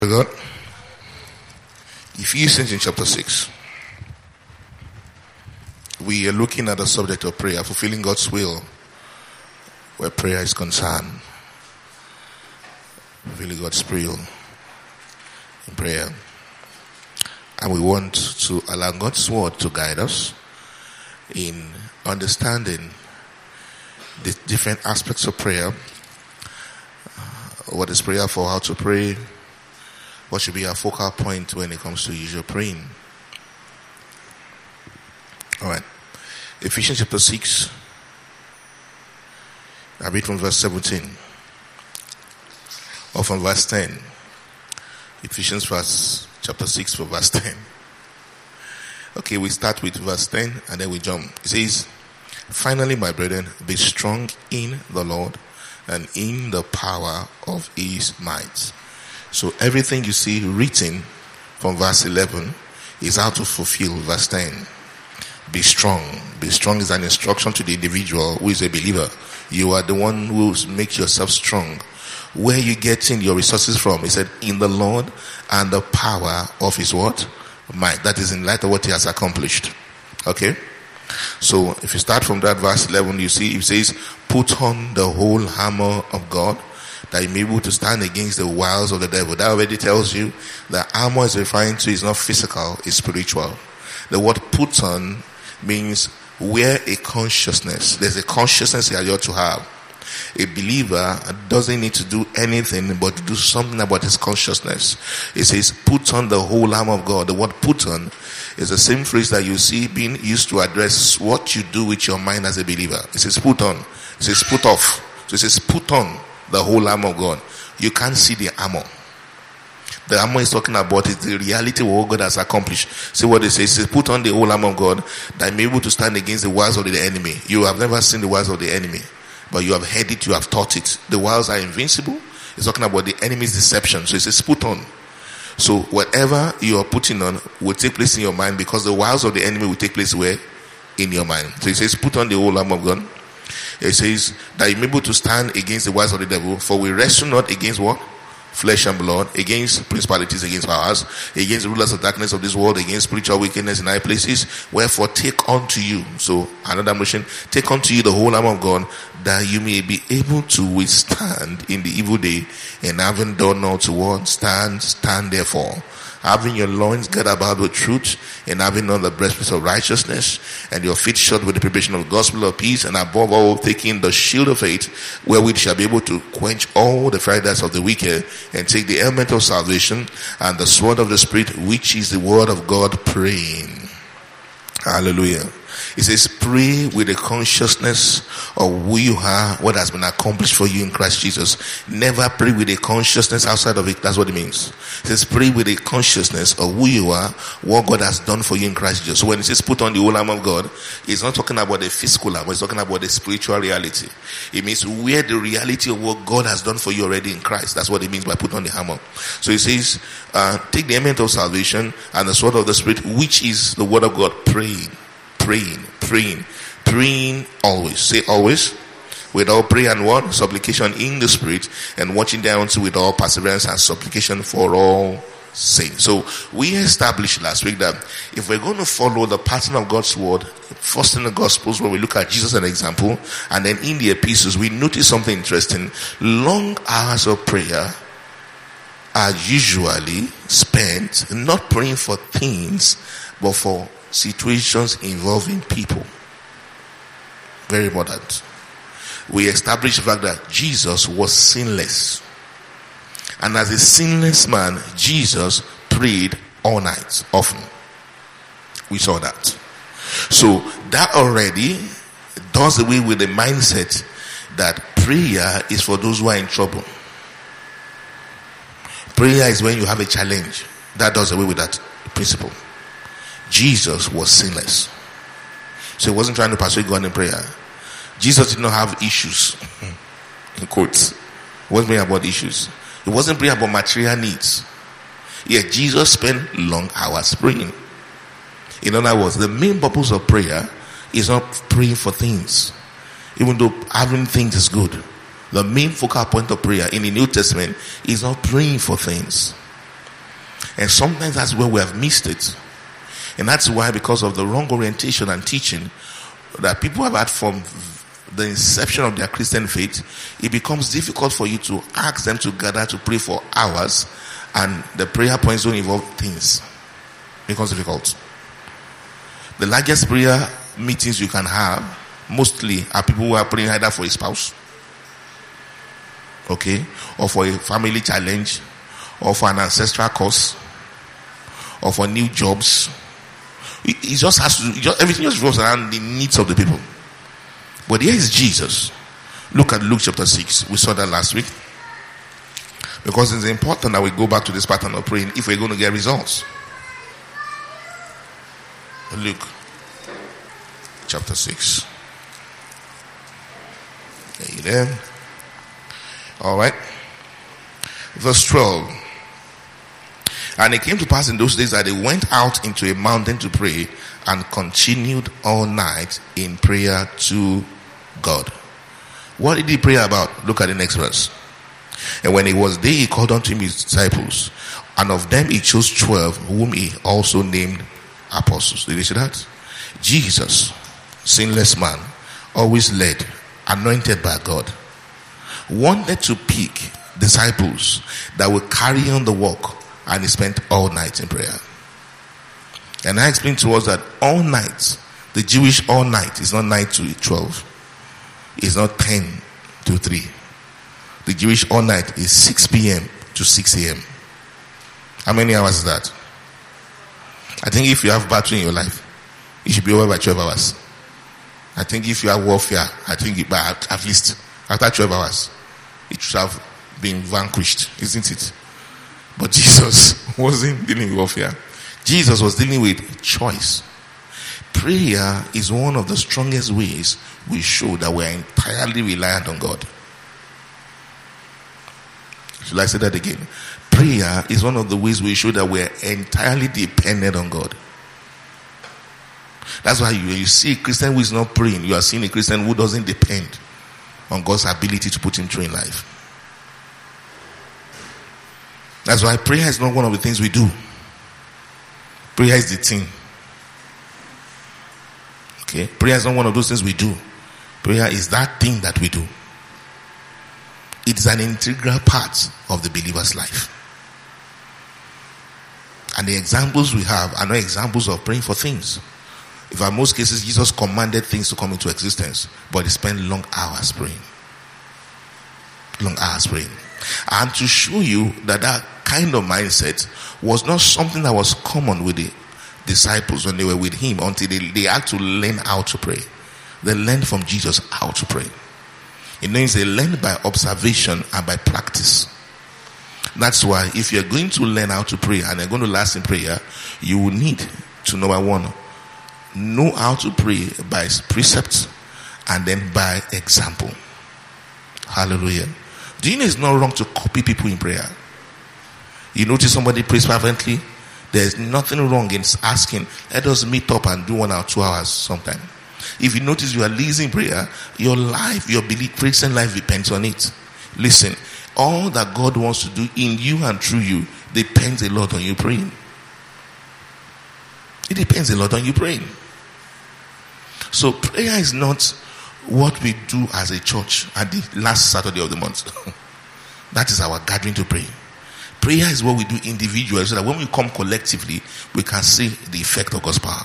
God. Ephesians in chapter 6. We are looking at the subject of prayer, fulfilling God's will where prayer is concerned. Fulfilling God's will in prayer. And we want to allow God's word to guide us in understanding the different aspects of prayer. What is prayer for? How to pray? What should be our focal point when it comes to usual praying? Alright. Ephesians chapter 6. I read from verse 17. Or from verse 10. Ephesians chapter 6 from verse 10. Okay, we start with verse 10 and then we jump. It says, "Finally, my brethren, be strong in the Lord and in the power of his might." So everything you see written from verse 11 is how to fulfill verse 10. Be strong. Be strong is an instruction to the individual who is a believer. You are the one who makes yourself strong. Where you getting your resources from? He said, in the Lord and the power of his what? Might. That is in light of what he has accomplished. Okay? So if you start from that verse 11, you see it says, put on the whole armor of God, that you may be able to stand against the wiles of the devil. That already tells you the armor is referring to is not physical, it's spiritual. The word put on means wear a consciousness. There's a consciousness that you ought to have. A believer doesn't need to do anything but to do something about his consciousness. It says put on the whole armor of God. The word put on is the same phrase that you see being used to address what you do with your mind as a believer. It says put on. It says put off. So it says put on the whole armor of God. You can't see the armor. The armor is talking about is the reality of what God has accomplished. See what it says. It says put on the whole armor of God that you may be able to stand against the wiles of the enemy. You have never seen the wiles of the enemy, but you have heard it, you have taught it. The wiles are invincible. It's talking about the enemy's deception. So it says put on. So whatever you are putting on will take place in your mind, because the wiles of the enemy will take place where? In your mind. So it says put on the whole armor of God. It says that you may be able to stand against the wiles of the devil, for we wrestle not against what? Flesh and blood, against principalities, against powers, against the rulers of darkness of this world, against spiritual wickedness in high places. Wherefore take unto you, so another motion, take unto you the whole armor of God, that you may be able to withstand in the evil day, and having done all to what? Stand therefore, having your loins girt about with truth, and having on the breastplate of righteousness, and your feet shod with the preparation of the gospel of peace, and above all taking the shield of faith, wherewith shall be able to quench all the fiery darts of the wicked, and take the helmet of salvation and the sword of the Spirit, which is the word of God, praying. Hallelujah. It says pray with a consciousness of who you are, what has been accomplished for you in Christ Jesus. Never pray with a consciousness outside of it. That's what it means. It says pray with a consciousness of who you are, what God has done for you in Christ Jesus. So when it says put on the whole armor of God, it's not talking about the physical armor, it's talking about the spiritual reality. It means wear the reality of what God has done for you already in Christ. That's what it means by put on the armor. So it says take the helmet of salvation and the sword of the Spirit, which is the word of God, praying always. Say always. With all prayer and what? Supplication in the Spirit, and watching thereunto with all perseverance and supplication for all saints. So we established last week that if we're going to follow the pattern of God's word, first in the Gospels where we look at Jesus as an example, and then in the epistles, we notice something interesting. Long hours of prayer are usually spent not praying for things, but for situations involving people. Very important. We established the fact that Jesus was sinless, and as a sinless man, Jesus prayed all night, often. We saw that. So that already does away with the mindset that prayer is for those who are in trouble. Prayer is when you have a challenge. That does away with that principle. Jesus was sinless, so he wasn't trying to persuade God in prayer. Jesus did not have issues, in quotes. He wasn't praying about issues. He wasn't praying about material needs. Yet Jesus spent long hours praying. In other words, the main purpose of prayer is not praying for things, even though having things is good. The main focal point of prayer in the New Testament is not praying for things. And sometimes that's where we have missed it. And that's why, because of the wrong orientation and teaching that people have had from the inception of their Christian faith, it becomes difficult for you to ask them to gather to pray for hours, and the prayer points don't involve things. It becomes difficult. The largest prayer meetings you can have mostly are people who are praying either for a spouse, okay, or for a family challenge, or for an ancestral cause, or for new jobs. It just has to, everything just revolves around the needs of the people. But here is Jesus. Look at Luke chapter 6. We saw that last week. Because it's important that we go back to this pattern of praying if we're going to get results. Luke chapter 6. Are you there? Alright. Verse 12. And it came to pass in those days that they went out into a mountain to pray, and continued all night in prayer to God. What did he pray about? Look at the next verse. And when it was day, he called unto him his disciples, and of them he chose 12, whom he also named apostles. Did you see that? Jesus, sinless man, always led, anointed by God, wanted to pick disciples that would carry on the work, and he spent all night in prayer. And I explained to us that all night, the Jewish all night, is not 9 to 12. It's not 10 to 3. The Jewish all night is 6 p.m. to 6 a.m. How many hours is that? I think if you have battle in your life, it should be over by 12 hours. I think if you have warfare, I think by at least after 12 hours, it should have been vanquished, isn't it? But Jesus wasn't dealing with warfare. Jesus was dealing with choice. Prayer is one of the strongest ways we show that we are entirely reliant on God. Should I say that again? Prayer is one of the ways we show that we are entirely dependent on God. That's why when you see a Christian who is not praying, you are seeing a Christian who doesn't depend on God's ability to put him through in life. That's why prayer is not one of the things we do. Prayer is the thing. Okay? Prayer is not one of those things we do. Prayer is that thing that we do. It is an integral part of the believer's life. And the examples we have are not examples of praying for things. In fact, most cases, Jesus commanded things to come into existence, but he spent long hours praying. Long hours praying. And to show you that that kind of mindset was not something that was common with the disciples when they were with him, until they had to learn how to pray. They learned from Jesus how to pray. It means they learned by observation and by practice. That's why if you're going to learn how to pray and you're going to last in prayer, you will need to, number one, know how to pray by precept and then by example. Hallelujah. Do you know it's not wrong to copy people in prayer? You notice somebody prays fervently, there's nothing wrong in asking, let us meet up and do 1 or 2 hours sometime. If you notice you are leading prayer, your life, your belief, Christian life depends on it. Listen, all that God wants to do in you and through you depends a lot on you praying. It depends a lot on you praying. So prayer is not what we do as a church at the last Saturday of the month. That is our gathering to pray. Prayer is what we do individually, so that when we come collectively, we can see the effect of God's power.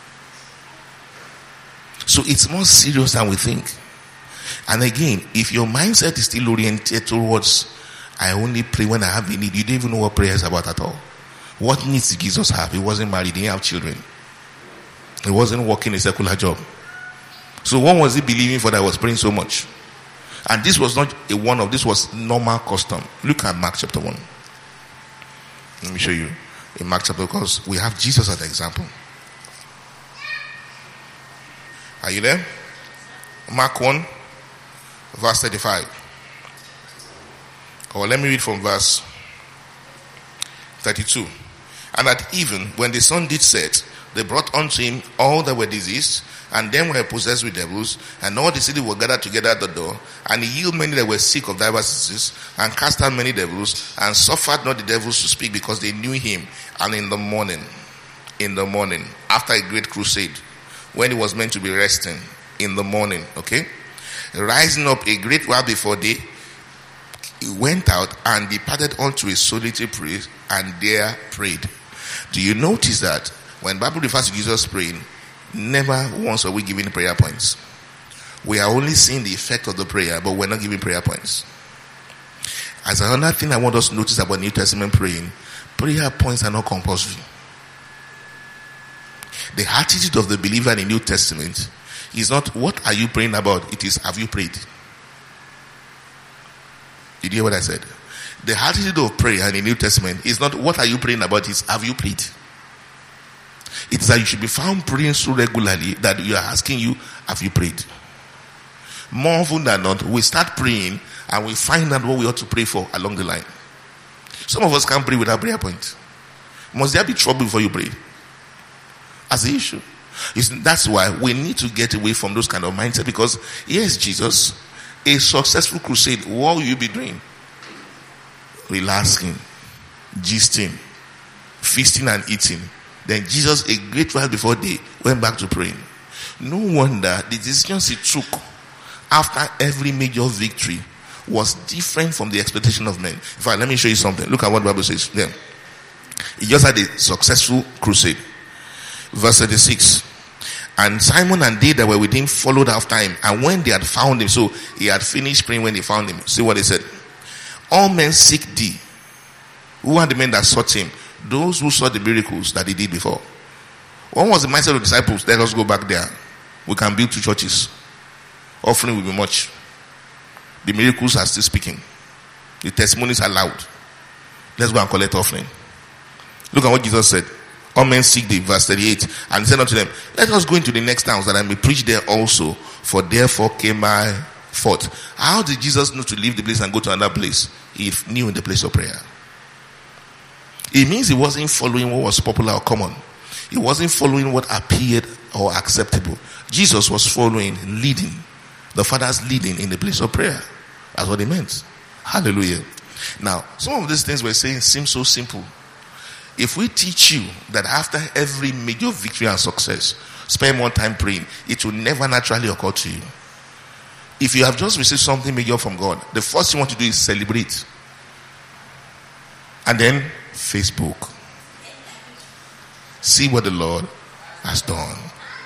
So it's more serious than we think. And again, if your mindset is still oriented towards, I only pray when I have a need, you don't even know what prayer is about at all. What needs did Jesus have? He wasn't married, he didn't have children. He wasn't working a secular job. So what was he believing for that was praying so much? And this was not a one-off, this was normal custom. Look at Mark chapter 1. Let me show you in Mark chapter, because we have Jesus as an example. Are you there? Mark 1, verse 35. Or let me read from verse 32. And at even, when the sun did set, They brought unto him all that were diseased, and them were possessed with devils, and all the city were gathered together at the door. And he healed many that were sick of divers diseases, and cast out many devils, and suffered not the devils to speak, because they knew him. And in the morning, after a great crusade, when he was meant to be resting, in the morning, okay, rising up a great while before day, he went out and departed unto a solitary place, and there prayed. Do you notice that when the Bible refers to Jesus praying, never once are we giving prayer points? We are only seeing the effect of the prayer, but we're not giving prayer points. As another thing I want us to notice about New Testament praying, prayer points are not compulsory. The attitude of the believer in the New Testament is not what are you praying about, it is have you prayed. Did you hear what I said? The attitude of prayer in the New Testament is not what are you praying about, it's have you prayed. It's that you should be found praying so regularly that you are asking you, have you prayed? More often than not, we start praying and we find out what we ought to pray for along the line. Some of us can't pray without prayer point. Must there be trouble before you pray? As the issue. That's why we need to get away from those kind of mindset, because yes, Jesus, a successful crusade, what will you be doing? Relaxing, gisting, feasting and eating. Then Jesus, a great while before day, went back to praying. No wonder the decisions he took after every major victory was different from the expectation of men. In fact, let me show you something. Look at what the Bible says there. He just had a successful crusade. Verse 36. And Simon and they that were with him followed after him. And when they had found him, so he had finished praying when they found him. See what they said. All men seek thee. Who are the men that sought him? Those who saw the miracles that he did before. What was the mindset of the disciples? Let us go back there. We can build 2 churches. Offering will be much. The miracles are still speaking. The testimonies are loud. Let's go and collect offering. Look at what Jesus said. All men seek thee, verse 38. And he said unto them, let us go into the next towns, that I may preach there also, for therefore came I forth. How did Jesus know to leave the place and go to another place? He knew in the place of prayer. It means he wasn't following what was popular or common. He wasn't following what appeared or acceptable. Jesus was following, leading. The Father's leading in the place of prayer. That's what it meant. Hallelujah. Now, some of these things we're saying seem so simple. If we teach you that after every major victory and success, spend more time praying, it will never naturally occur to you. If you have just received something major from God, the first thing you want to do is celebrate. And then Facebook. See what the Lord has done.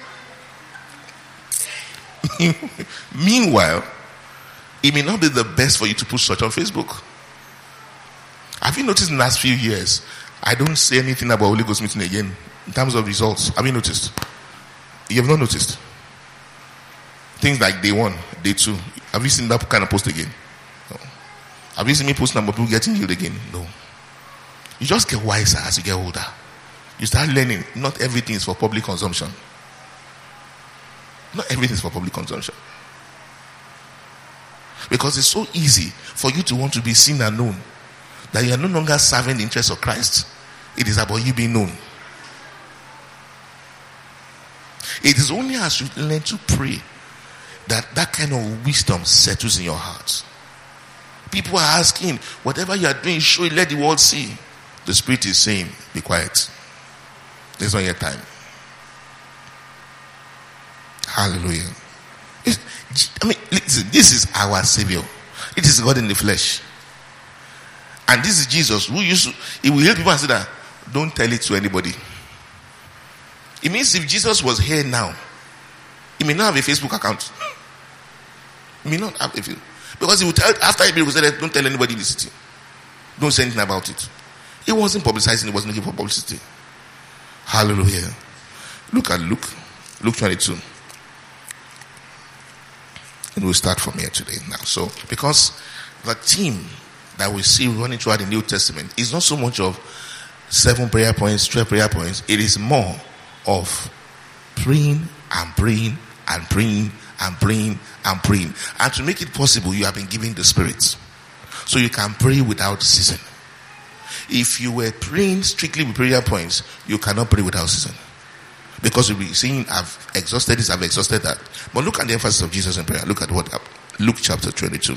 Meanwhile, it may not be the best for you to put such on Facebook. Have you noticed in the last few years, I don't say anything about Holy Ghost meeting again in terms of results? Have you noticed? You have not noticed? Things like day 1, day 2. Have you seen that kind of post again? No. Have you seen me post about people getting healed again? No. You just get wiser as you get older. You start learning not everything is for public consumption. Not everything is for public consumption. Because it's so easy for you to want to be seen and known that you are no longer serving the interests of Christ. It is about you being known. It is only as you learn to pray that kind of wisdom settles in your heart. People are asking, whatever you are doing, show it, let the world see. The Spirit is saying, be quiet. There's not yet time. Hallelujah. Listen, this is our Savior. It is God in the flesh. And this is Jesus who he will heal people and say that, don't tell it to anybody. It means if Jesus was here now, he may not have a Facebook account. He may not have a Facebook. Because he would tell, after he will say that, don't tell anybody in the city. Don't say anything about it. He wasn't publicizing, he wasn't looking for publicity. Hallelujah. Look at Luke 22. And we'll start from here today now. So, because the theme that we see running throughout the New Testament is not so much of 7 prayer points, 12 prayer points. It is more of praying and praying and praying and praying and praying. And to make it possible, you have been given the Spirit. So you can pray without ceasing. If you were praying strictly with prayer points, you cannot pray without ceasing. Because we'll be saying, I've exhausted this, I've exhausted that. But look at the emphasis of Jesus in prayer. Look at what happened. Luke chapter 22.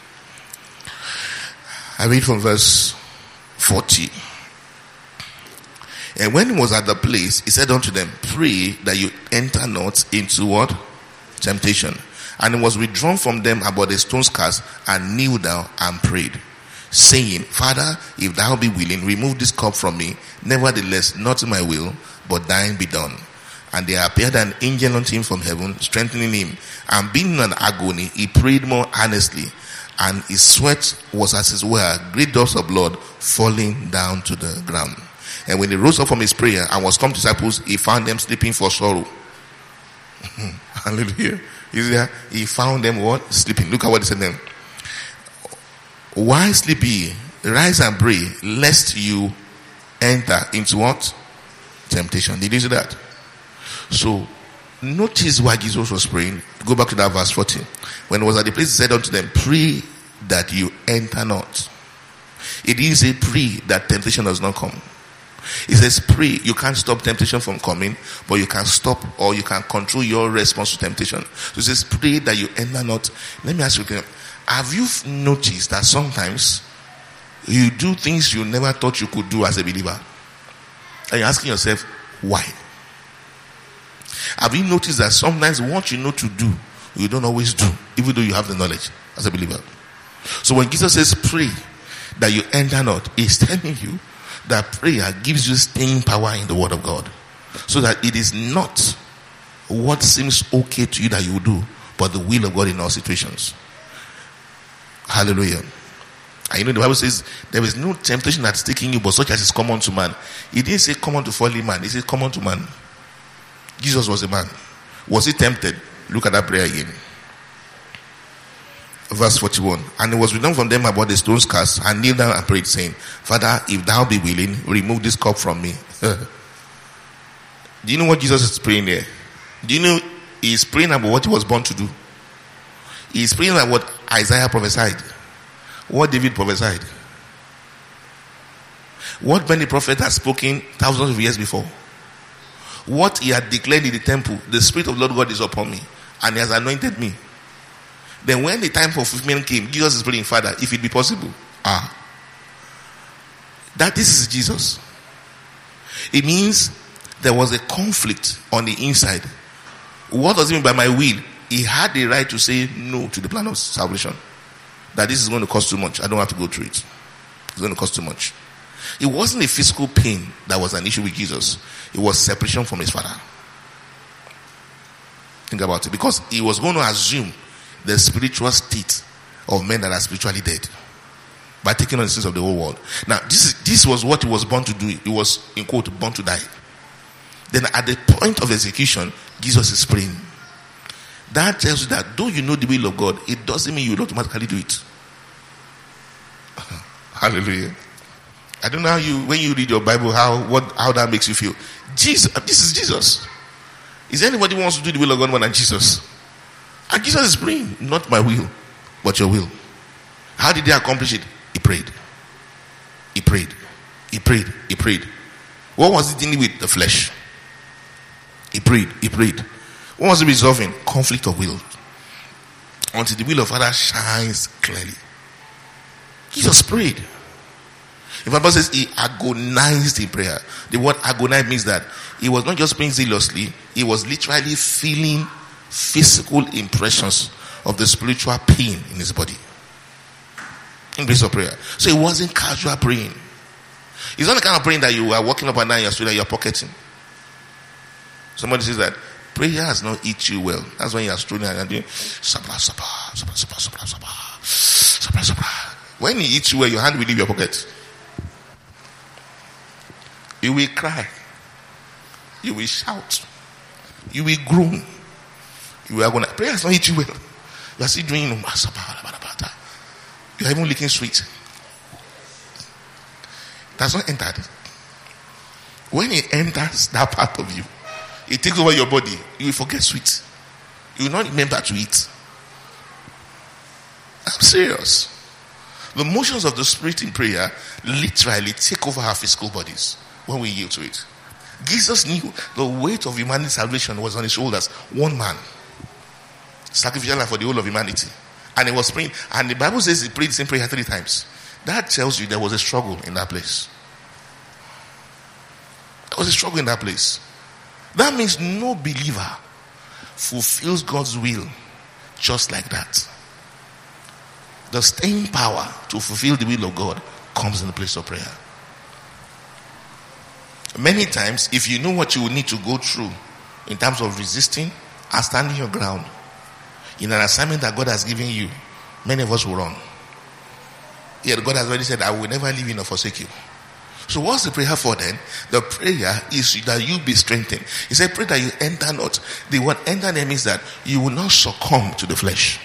I read from verse 40. And when he was at the place, he said unto them, pray that you enter not into what? Temptation. And he was withdrawn from them about a stone's cast, and kneeled down and prayed, saying, Father, if thou be willing, remove this cup from me. Nevertheless, not my will, but thine be done. And there appeared an angel unto him from heaven, strengthening him. And being in an agony, he prayed more earnestly, and his sweat was as it were great drops of blood falling down to the ground. And when he rose up from his prayer and was come to disciples, he found them sleeping for sorrow. Hallelujah. He found them what? Sleeping. Look at what he said to them. Why sleep ye? Rise and pray, lest you enter into what? Temptation. Did you see that? So, notice why Jesus was praying. Go back to that verse 40. When he was at the place, he said unto them, pray that you enter not. It is a pray that temptation does not come. He says pray. You can't stop temptation from coming, but you can stop or you can control your response to temptation. So he says pray that you enter not. Let me ask you, have you noticed that sometimes you do things you never thought you could do as a believer? And you're asking yourself, why? Have you noticed that sometimes what you know to do, you don't always do, even though you have the knowledge as a believer? So when Jesus says pray that you enter not, he's telling you that prayer gives you staying power in the word of God. So that it is not what seems okay to you that you do, but the will of God in all situations. Hallelujah. And you know the Bible says there is no temptation that's taking you but such as is common to man. It didn't say common to fallen man, it said common to man. Jesus was a man. Was he tempted? Look at that prayer again. Verse 41. And he was withdrawn from them about the stone's cast, and kneeled down and prayed, saying, Father, if thou be willing, remove this cup from me. Do you know what Jesus is praying there? Do you know he is praying about what he was born to do? He is praying about what Isaiah prophesied, what David prophesied, what many prophets had spoken thousands of years before, what he had declared in the temple. The Spirit of the Lord God is upon me, and he has anointed me. Then when the time for fulfillment came, Jesus is praying, Father, if it be possible. That this is Jesus. It means there was a conflict on the inside. What does it mean by my will? He had the right to say no to the plan of salvation. That this is going to cost too much. I don't have to go through it. It's going to cost too much. It wasn't a physical pain that was an issue with Jesus. It was separation from his Father. Think about it. Because he was going to assume the spiritual state of men that are spiritually dead by taking on the sins of the whole world. Now, this was what he was born to do. He was, in quote, born to die. Then at the point of execution, Jesus is praying. That tells you that though you know the will of God, it doesn't mean you will automatically do it. Hallelujah. I don't know how you, when you read your Bible, how that makes you feel. Jesus, this is Jesus. Is there anybody who wants to do the will of God more than Jesus? And Jesus is praying, not my will, but your will. How did they accomplish it? He prayed. He prayed. He prayed. He prayed. What was he dealing with? The flesh. He prayed. He prayed. What was he resolving? Conflict of will. Until the will of Father shines clearly. Jesus prayed. The Bible says he agonized in prayer. The word agonize means that he was not just praying zealously, he was literally feeling physical impressions of the spiritual pain in his body in place of prayer. So it wasn't casual praying. It's not the kind of praying that you are walking up and down your street and you're pocketing. Somebody says that prayer has not eat you well. That's when you're strolling and doing sabra sabra sabra sabra sabra sabra sabra sabra. When he eats you well, your hand will leave your pocket. You will cry. You will shout. You will groan. You are gonna prayer has not hit you well. You are still doing you are even licking sweet. That's not entered. When it enters that part of you, it takes over your body. You will forget sweet. You will not remember to eat. I'm serious. The motions of the Spirit in prayer literally take over our physical bodies when we yield to it. Jesus knew the weight of humanity's salvation was on his shoulders. One man. Sacrificial life for the whole of humanity. And he was praying. And the Bible says he prayed the same prayer 3 times. That tells you there was a struggle in that place. There was a struggle in that place. That means no believer fulfills God's will just like that. The staying power to fulfill the will of God comes in the place of prayer. Many times, if you know what you will need to go through in terms of resisting and standing your ground in an assignment that God has given you, many of us will run. Yet God has already said, I will never leave you nor forsake you. So what's the prayer for then? The prayer is that you be strengthened. He said, pray that you enter not. The word enter there means that you will not succumb to the flesh.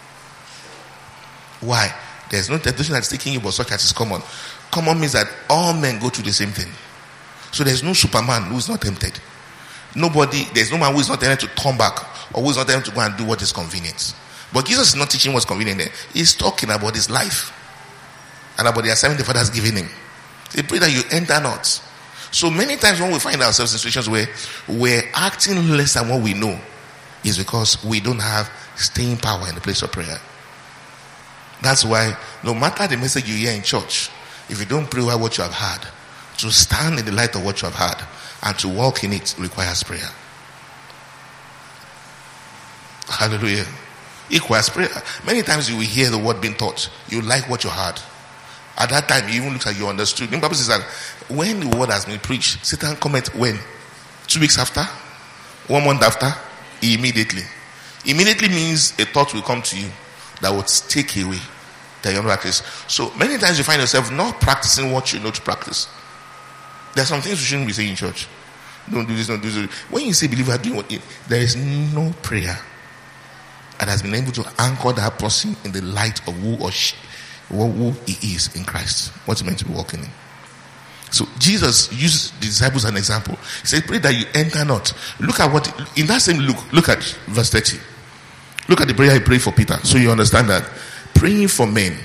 Why? There's no temptation that's taking you, but such as is common. Common means that all men go through the same thing. So there's no Superman who is not tempted. There's no man who is not tempted to turn back, or who is not tempted to go and do what is convenient. But Jesus is not teaching what's convenient there. He's talking about his life and about the assignment the Father has given him. He pray that you enter not. So many times when we find ourselves in situations where we're acting less than what we know, is because we don't have staying power in the place of prayer. That's why no matter the message you hear in church, if you don't pray over what you have heard, to stand in the light of what you have heard and to walk in it requires prayer. Hallelujah. It requires prayer. Many times you will hear the word being taught. You like what you heard. At that time, it even looks like you understood. The Bible says that when the word has been preached, Satan comment when? 2 weeks after? 1 month after? Immediately. Immediately means a thought will come to you that will take away that you practice. So many times you find yourself not practicing what you know to practice. There are some things you shouldn't be saying in church. Don't do this, don't do this. When you say believer doing what there is no prayer that has been able to anchor that person in the light of who he is in Christ, what he's meant to be walking in. So Jesus used the disciples as an example. He said, pray that you enter not. Look at what, in that same look at verse 30. Look at the prayer he prayed for Peter. So you understand that praying for men,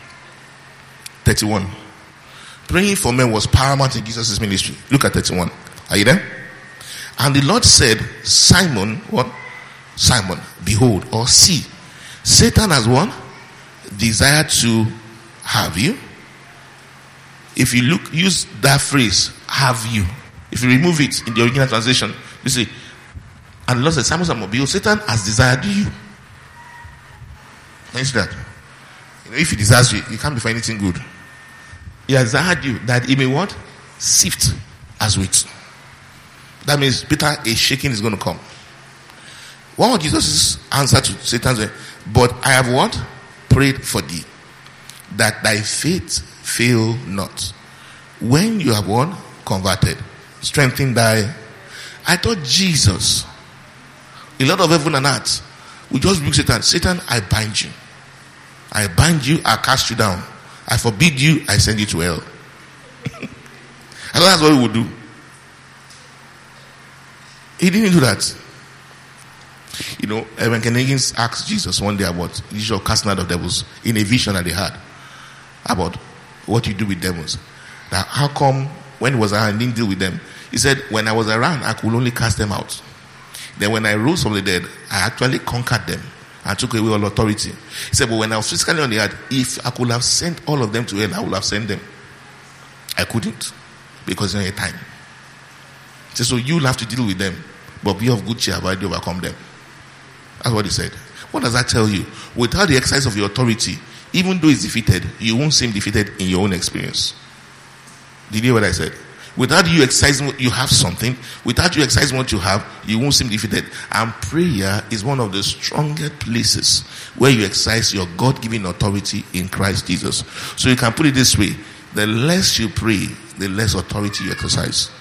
31. Praying for men was paramount in Jesus' ministry. Look at 31. Are you there? And the Lord said, Simon, what? Simon, behold, or see, Satan has what? Desired to have you. If you use that phrase, have you. If you remove it in the original translation, you see, and the Lord said, Simon, behold, Satan has desired you. Can you see that? If he desires you, you can't be for anything good. He has desired you that he may what? Sift as wheat. That means Peter, a shaking is going to come. One of Jesus' answer to Satan, but I have what? Prayed for thee, that thy faith fail not. When you have what? Converted. Strengthen thy. I thought Jesus, a lot of heaven and earth, we just rebuke Satan. Satan, I bind you. I bind you, I cast you down. I forbid you, I send you to hell. I thought that's what we would do. He didn't do that. You know, when Ken Hagin asked Jesus one day about the issue of casting out of devils in a vision that they had about what you do with devils. Now, how come when he was around, I didn't deal with them? He said, when I was around, I could only cast them out. Then when I rose from the dead, I actually conquered them and took away all authority. He said, but when I was physically on the earth, if I could have sent all of them to hell, I would have sent them. I couldn't, because in a time. He said, so you'll have to deal with them, but be of good cheer, I've already overcome them. That's what he said. What does that tell you? Without the exercise of your authority, even though it's defeated, you won't seem defeated in your own experience. Did you hear what I said? Without you exercising what you have something, without you exercising what you have, you won't seem defeated. And prayer is one of the strongest places where you exercise your God-given authority in Christ Jesus. So you can put it this way: the less you pray, the less authority you exercise.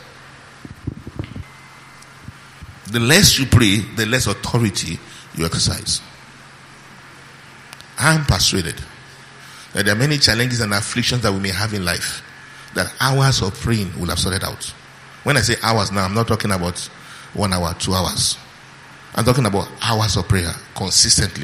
The less you pray, the less authority you exercise. I am persuaded that there are many challenges and afflictions that we may have in life that hours of praying will have sorted out. When I say hours now, I'm not talking about 1 hour, 2 hours. I'm talking about hours of prayer consistently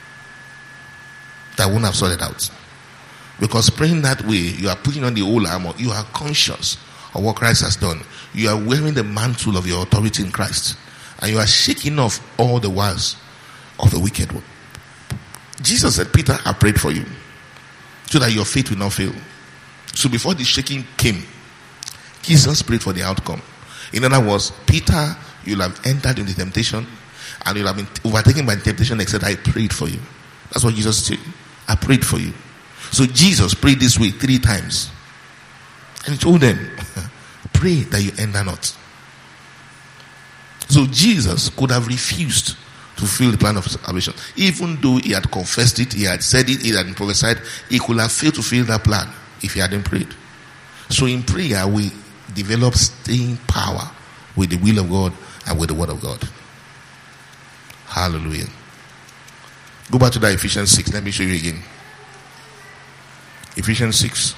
that won't have sorted out. Because praying that way, you are putting on the whole armor. You are conscious or what Christ has done, you are wearing the mantle of your authority in Christ. And you are shaking off all the wiles of the wicked one. Jesus said, Peter, I prayed for you, so that your faith will not fail. So before the shaking came, Jesus prayed for the outcome. In other words, Peter, you'll have entered into temptation, and you'll have been overtaken by temptation, except I prayed for you. That's what Jesus said. I prayed for you. So Jesus prayed this way 3 times. And he told them, pray that you enter not. So Jesus could have refused to fulfill the plan of salvation. Even though he had confessed it, he had said it, he had prophesied, he could have failed to fulfill that plan if he hadn't prayed. So in prayer, we develop staying power with the will of God and with the word of God. Hallelujah. Go back to that Ephesians 6. Let me show you again. Ephesians 6.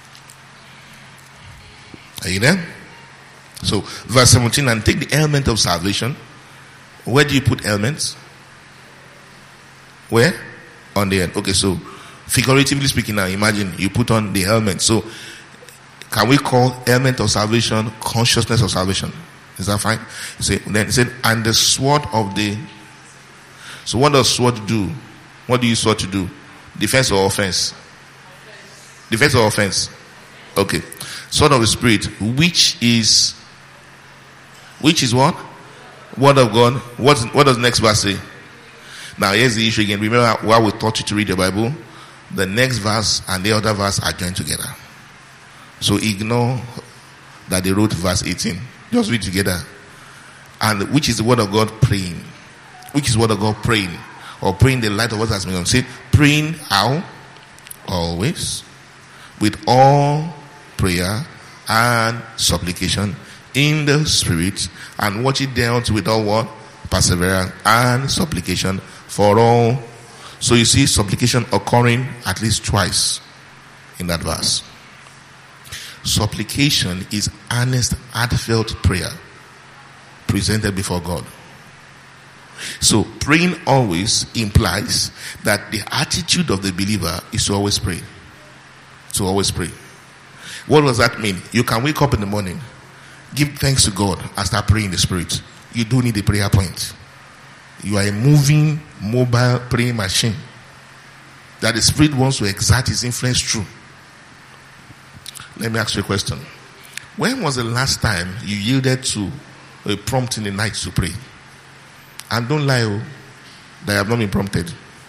Are you there? So, verse 17, and take the element of salvation. Where do you put elements? Where? On the end. Okay, so figuratively speaking now, imagine you put on the helmet. So, can we call element of salvation consciousness of salvation? Is that fine? Then it said, and the sword of the... So what does sword do? What do you sword to do? Defense or offense? Defense or offense? Okay. Sword of the Spirit, which is what? Word of God. What does the next verse say? Now here's the issue again. Remember why we taught you to read the Bible? The next verse and the other verse are joined together. So ignore that they wrote verse 18. Just read together. And which is the word of God praying? Which is word of God praying? Or praying the light of what has been done. Say, praying how? Always. With all prayer and supplication in the Spirit, and watch it down with all what? Perseverance and supplication for all. So you see supplication occurring at least twice in that verse. Supplication is earnest, heartfelt prayer presented before God. So praying always implies that the attitude of the believer is to always pray. To always pray. What does that mean? You can wake up in the morning, give thanks to God, and start praying in the Spirit. You don't need a prayer point. You are a moving, mobile praying machine that the Spirit wants to exert his influence through. Let me ask you a question. When was the last time you yielded to a prompt in the night to pray? And don't lie, that I have not been prompted.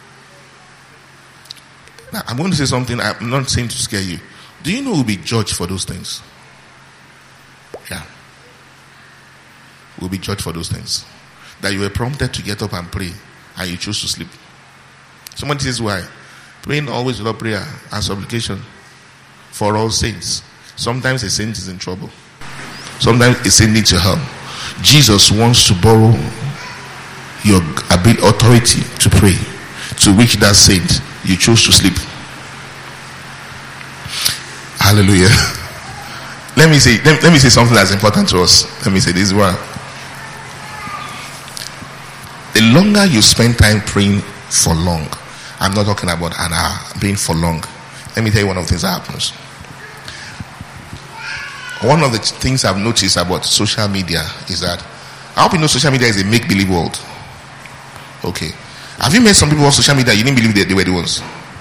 Now, I'm going to say something I'm not saying to scare you. Do you know we'll be judged for those things? Yeah. We'll be judged for those things. That you were prompted to get up and pray, and you chose to sleep. Somebody says why? Praying always without prayer and supplication for all saints. Sometimes a saint is in trouble. Sometimes a saint needs your help. Jesus wants to borrow your authority to pray, to reach that saint. You chose to sleep. Hallelujah. Let me say something that's important to us. Let me say this one. The longer you spend time praying for long, I'm not talking about an hour, I'm praying for long. Let me tell you one of the things that happens. One of the things I've noticed about social media is that, I hope you know social media is a make-believe world. Okay. Have you met some people on social media, you didn't believe they were the ones?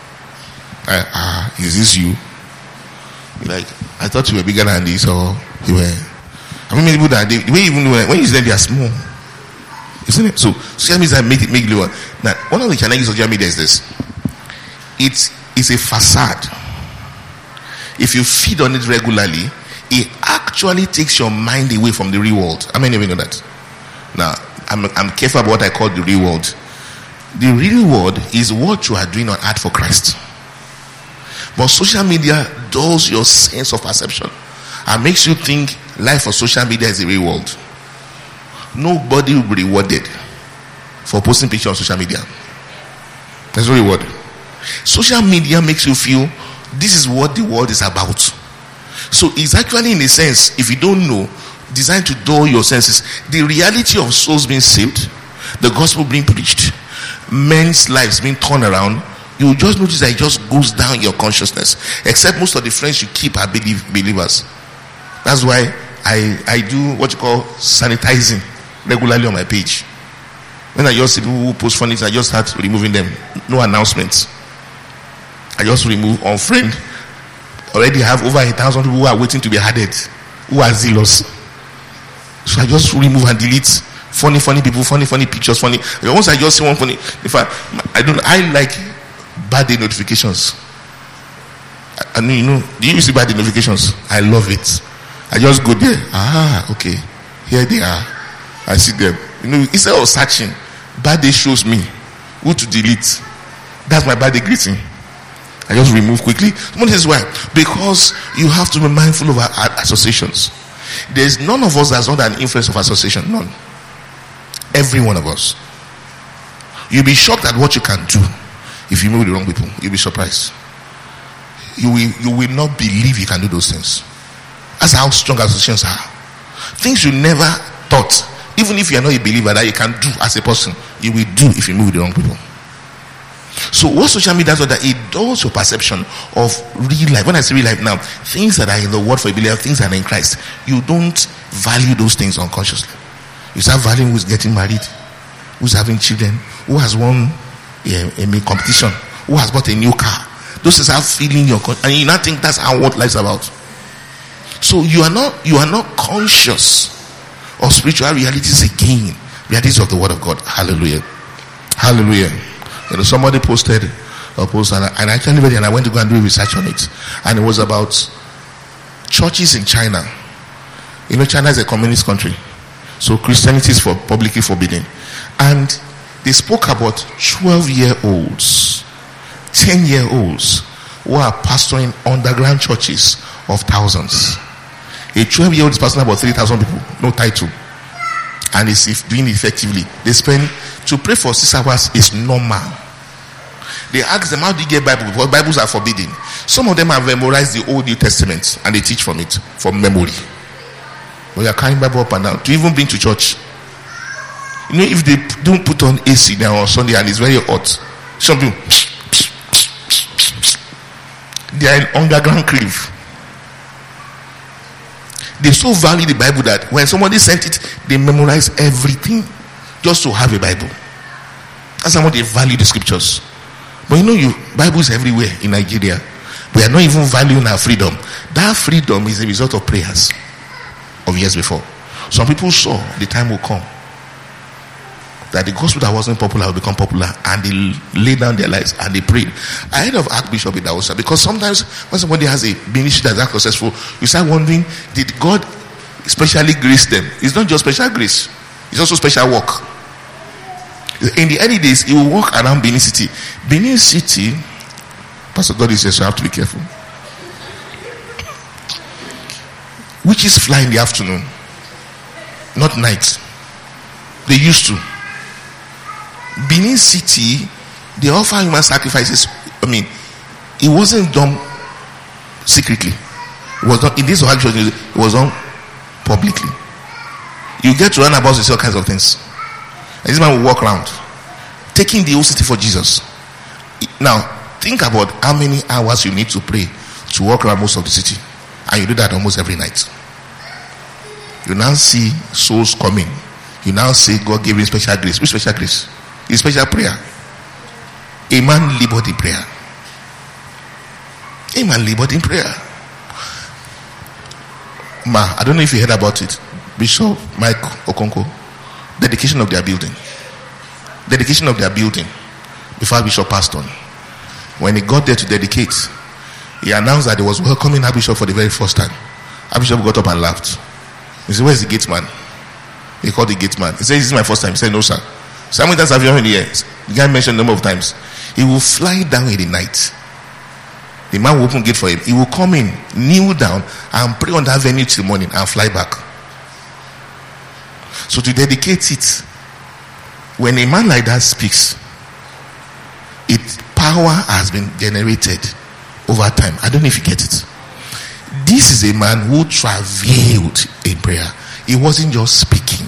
Is this you? You're like, I thought you were bigger than this, or you were. Have you met people that the way even when you see them, they are small? Isn't it? So social media make believe world. Now, one of the challenges of social media is this. It's a facade. If you feed on it regularly, it actually takes your mind away from the real world. How many of you know that? Now, I'm careful about what I call the real world. The real world is what you are doing on earth for Christ. But social media dulls your sense of perception and makes you think life for social media is the real world. Nobody will be rewarded for posting pictures on social media. There's no reward. Social media makes you feel this is what the world is about. So it's actually, in a sense, if you don't know, designed to dull your senses. The reality of souls being saved, the gospel being preached, men's lives being turned around, you will just notice that it just goes down your consciousness. Except most of the friends you keep are believers. That's why I do what you call sanitizing regularly on my page. When I just see people who post funny, I just start removing them. No announcements. I just remove, unfriend. Already have over 1,000 people who are waiting to be added, who are zealous. So I just remove and delete funny people, funny pictures, funny. Once I just see one funny, I like bad day notifications. I mean, do you see bad day notifications? I love it. I just go there. Okay, here they are. I see them. Instead of searching, bad day shows me who to delete. That's my bad day greeting. I just remove quickly. This is why. Because you have to be mindful of our associations. There's none of us that's not an influence of association. None. Every one of us. You'll be shocked at what you can do if you move with the wrong people. You'll be surprised. You will not believe you can do those things. That's how strong associations are. Things you never thought, even if you are not a believer, that you can do as a person, you will do if you move with the wrong people. So what social media does, that it does your perception of real life. When I say real life now, things that are in the word for a believer, things that are in Christ, you don't value those things unconsciously. You start valuing who's getting married, who's having children, who has won a competition, who has bought a new car. Those things are feeling your, and you not think that's how what life's about. So you are not conscious of spiritual realities again, realities of the word of God. Hallelujah, hallelujah. Somebody posted a post, and I actually read it, and I went to go and do research on it, and it was about churches in China. China is a communist country, so Christianity is publicly forbidden, and they spoke about 12-year-olds, 10-year-olds who are pastoring underground churches of thousands. A 12-year-old is pastoring about 3,000 people, no title, and is doing it effectively. They spend, to pray for 6 hours is normal. They ask them, how do you get Bible? Because Bibles are forbidden. Some of them have memorized the Old New Testament and they teach from it, from memory. But you are carrying Bible up and down to even bring to church. If they don't put on AC now on Sunday and it's very hot, some people, they are in underground cave. They so value the Bible that when somebody sent it, they memorize everything just to have a Bible. That's how much they value the scriptures. But Bible is everywhere in Nigeria. We are not even valuing our freedom. That freedom is a result of prayers of years before. Some people saw the time will come that the gospel that wasn't popular will become popular, and they lay down their lives and they prayed. I heard of Archbishop Idahosa, because sometimes when somebody has a ministry that's that successful, you start wondering, did God specially grace them? It's not just special grace, it's also special work. In the early days, he will walk around Benin City. Benin City, Pastor God is here, so I have to be careful. Witches fly in the afternoon, not night. They used to. Benin City, they offer human sacrifices. It wasn't done secretly. It was done in this church. It was done publicly. You get to run about to see all kinds of things. And this man will walk around, taking the whole city for Jesus. Now, think about how many hours you need to pray to walk around most of the city. And you do that almost every night. You now see souls coming. You now say God gave him special grace. Which special grace? His special prayer. A man labored in prayer. A man labored in prayer. I don't know if you heard about it. Bishop Mike Okonko. Dedication of their building. Dedication of their building. Before Bishop passed on. When he got there to dedicate, he announced that he was welcoming Archbishop for the very first time. Archbishop got up and laughed. He said, "Where's the gate man?" He called the gate man. He said, "This is my first time." He said, "No, sir." So how many times have you heard here? The guy mentioned a number of times. He will fly down in the night. The man will open the gate for him. He will come in, kneel down, and pray on that venue till morning and fly back. So to dedicate it, when a man like that speaks, its power has been generated over time. I don't know if you get it. This is a man who travailed in prayer. He wasn't just speaking.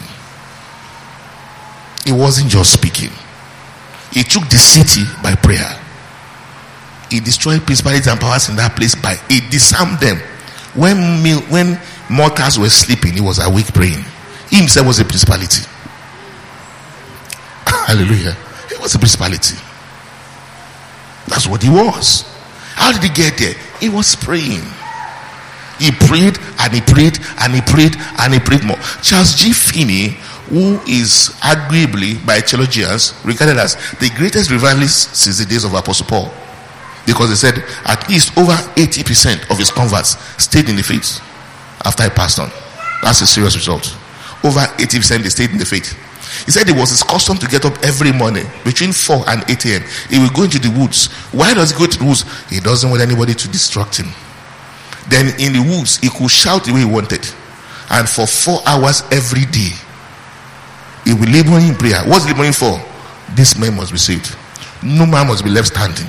He wasn't just speaking. He took the city by prayer. He destroyed principalities and powers in that place he disarmed them. When mortals were sleeping, he was awake praying. He himself was a principality. Hallelujah. He was a principality. That's what he was. How did he get there? He was praying. He prayed and he prayed and he prayed and he prayed more. Charles G. Finney, who is arguably by theologians regarded as the greatest revivalist since the days of Apostle Paul, because they said at least over 80% of his converts stayed in the faith after he passed on. That's a serious result. Over 80% they stayed in the faith. He said it was his custom to get up every morning between 4 and 8 a.m. He will go into the woods. Why does he go to the woods? He doesn't want anybody to distract him. Then in the woods, he could shout the way he wanted. And for 4 hours every day, he will labor in prayer. What's laboring for? This man must be saved. No man must be left standing.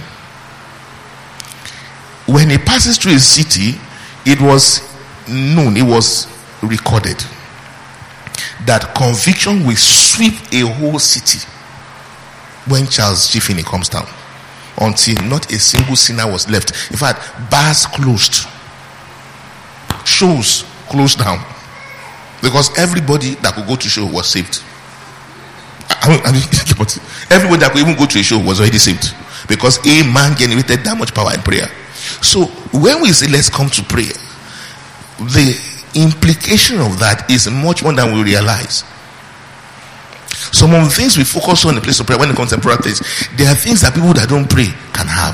When he passes through a city, it was known, it was recorded that conviction will sweep a whole city when Charles G. Finney comes down, until not a single sinner was left. In fact, bars closed, shows closed down, because everybody that could go to show was saved. Everybody that could even go to a show was already saved, because a man generated that much power in prayer. So when we say let's come to prayer, the implication of that is much more than we realize. Some of the things we focus on in the place of prayer when it comes to prayer things, there are things that people that don't pray can have.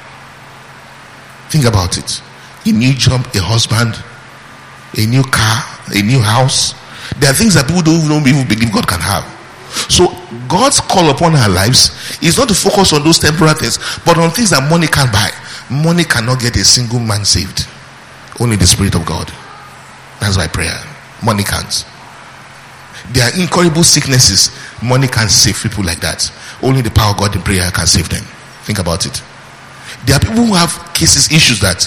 Think about it. A new job, a husband, a new car, a new house. There are things that people don't even believe God can have. So God's call upon our lives is not to focus on those temporary things, but on things that money can't buy. Money cannot get a single man saved. Only the Spirit of God. That's why prayer. Money can't. There are incurable sicknesses. Money can't save people like that. Only the power of God in prayer can save them. Think about it. There are people who have cases, issues that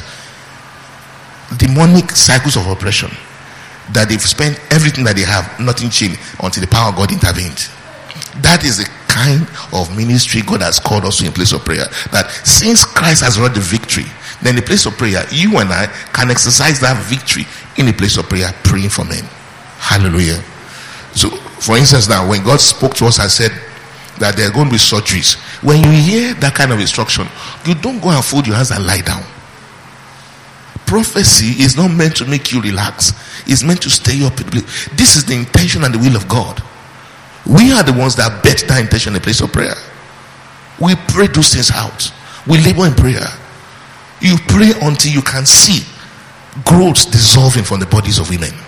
demonic cycles of oppression, that they've spent everything that they have, nothing changed until the power of God intervened. That is the kind of ministry God has called us to in place of prayer. That since Christ has wrought the victory, then in the place of prayer, you and I can exercise that victory in the place of prayer, praying for men. Hallelujah. So, for instance, now when God spoke to us and said that there are going to be surgeries, when you hear that kind of instruction, you don't go and fold your hands and lie down. Prophecy is not meant to make you relax. It's meant to stay up. This is the intention and the will of God. We are the ones that bet that intention in the place of prayer. We pray those things out. We labor in prayer. You pray until you can see growths dissolving from the bodies of women.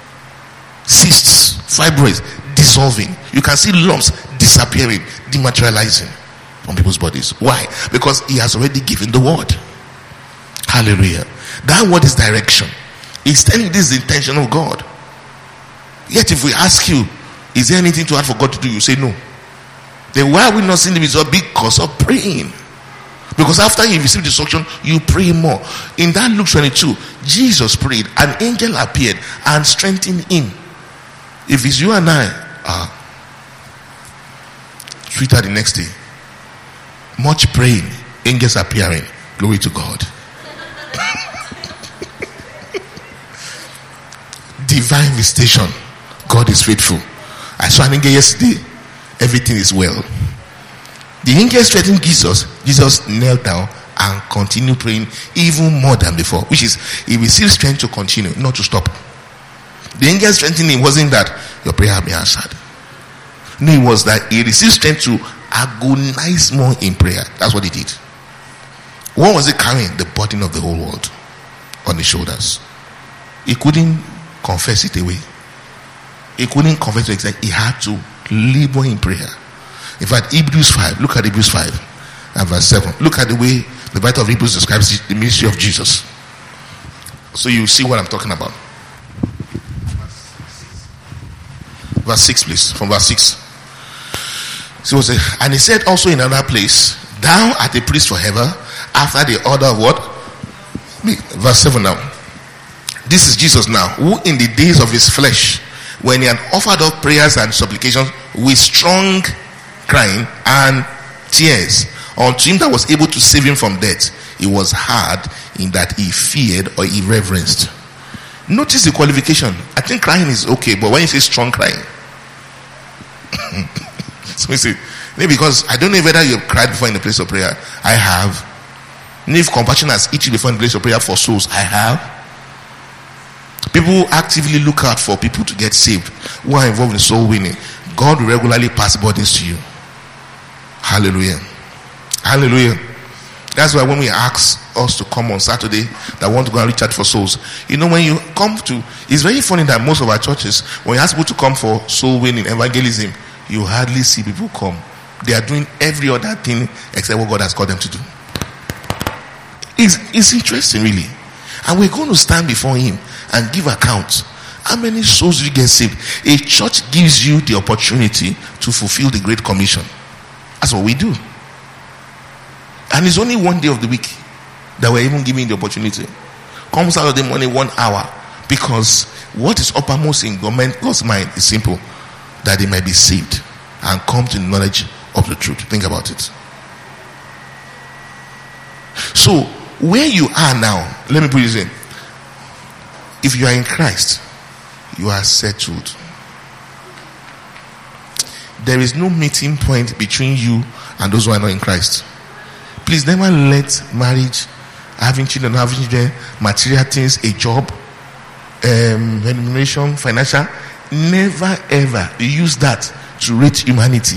Cysts, fibroids dissolving. You can see lumps disappearing, dematerializing from people's bodies. Why? Because he has already given the word. Hallelujah. That word is direction. He's telling you this is the intention of God. Yet if we ask you, is there anything to add for God to do? You say no. Then why are we not seeing the result? Because of praying. Because after you receive the instruction, you pray more. In that Luke 22, Jesus prayed, an angel appeared and strengthened him. If it's you and I, Twitter the next day, much praying, angels appearing, glory to God. Divine visitation, God is faithful. I saw an angel yesterday, everything is well. The angel strengthened Jesus. Jesus knelt down and continued praying even more than before, which is he received strength to continue, not to stop. The angel strengthening him wasn't that your prayer had been answered. No, it was that he received strength to agonize more in prayer. That's what he did. What was he carrying? The burden of the whole world on his shoulders. He couldn't confess it away. He couldn't confess it away. He had to labor in prayer. In fact, Hebrews 5, look at Hebrews 5 and verse 7. Look at the way the writer of Hebrews describes the ministry of Jesus. So you see what I'm talking about. Verse 6, please. From verse 6. So and he said also in another place, thou art a priest forever, after the order of what? Verse 7 now. This is Jesus now, who in the days of his flesh, when he had offered up prayers and supplications with strong crying and tears unto him that was able to save him from death, he was hard in that he feared or he reverenced Notice the qualification. I think crying is okay, but when you say strong crying, so you see, maybe because I don't know whether you've cried before in the place of prayer. I have. And if compassion has hit you before in the place of prayer for souls, I have. People actively look out for people to get saved who are involved in soul winning. God will regularly pass burdens to you. Hallelujah. Hallelujah. That's why when we ask us to come on Saturday that want to go and reach out for souls, when you come to, it's very funny that most of our churches, when you ask people to come for soul winning evangelism, you hardly see people come. They are doing every other thing except what God has called them to do. It's interesting, really. And we're going to stand before him and give account. How many souls you get saved? A church gives you the opportunity to fulfill the Great Commission. That's what we do. And it's only one day of the week that we're even giving the opportunity. Come Saturday morning, 1 hour. Because what is uppermost in God's mind is simple. That they might be saved and come to the knowledge of the truth. Think about it. So, where you are now, let me put this in. If you are in Christ, you are settled. There is no meeting point between you and those who are not in Christ. Please never let marriage, having children, material things, a job, remuneration, financial, never ever use that to rate humanity.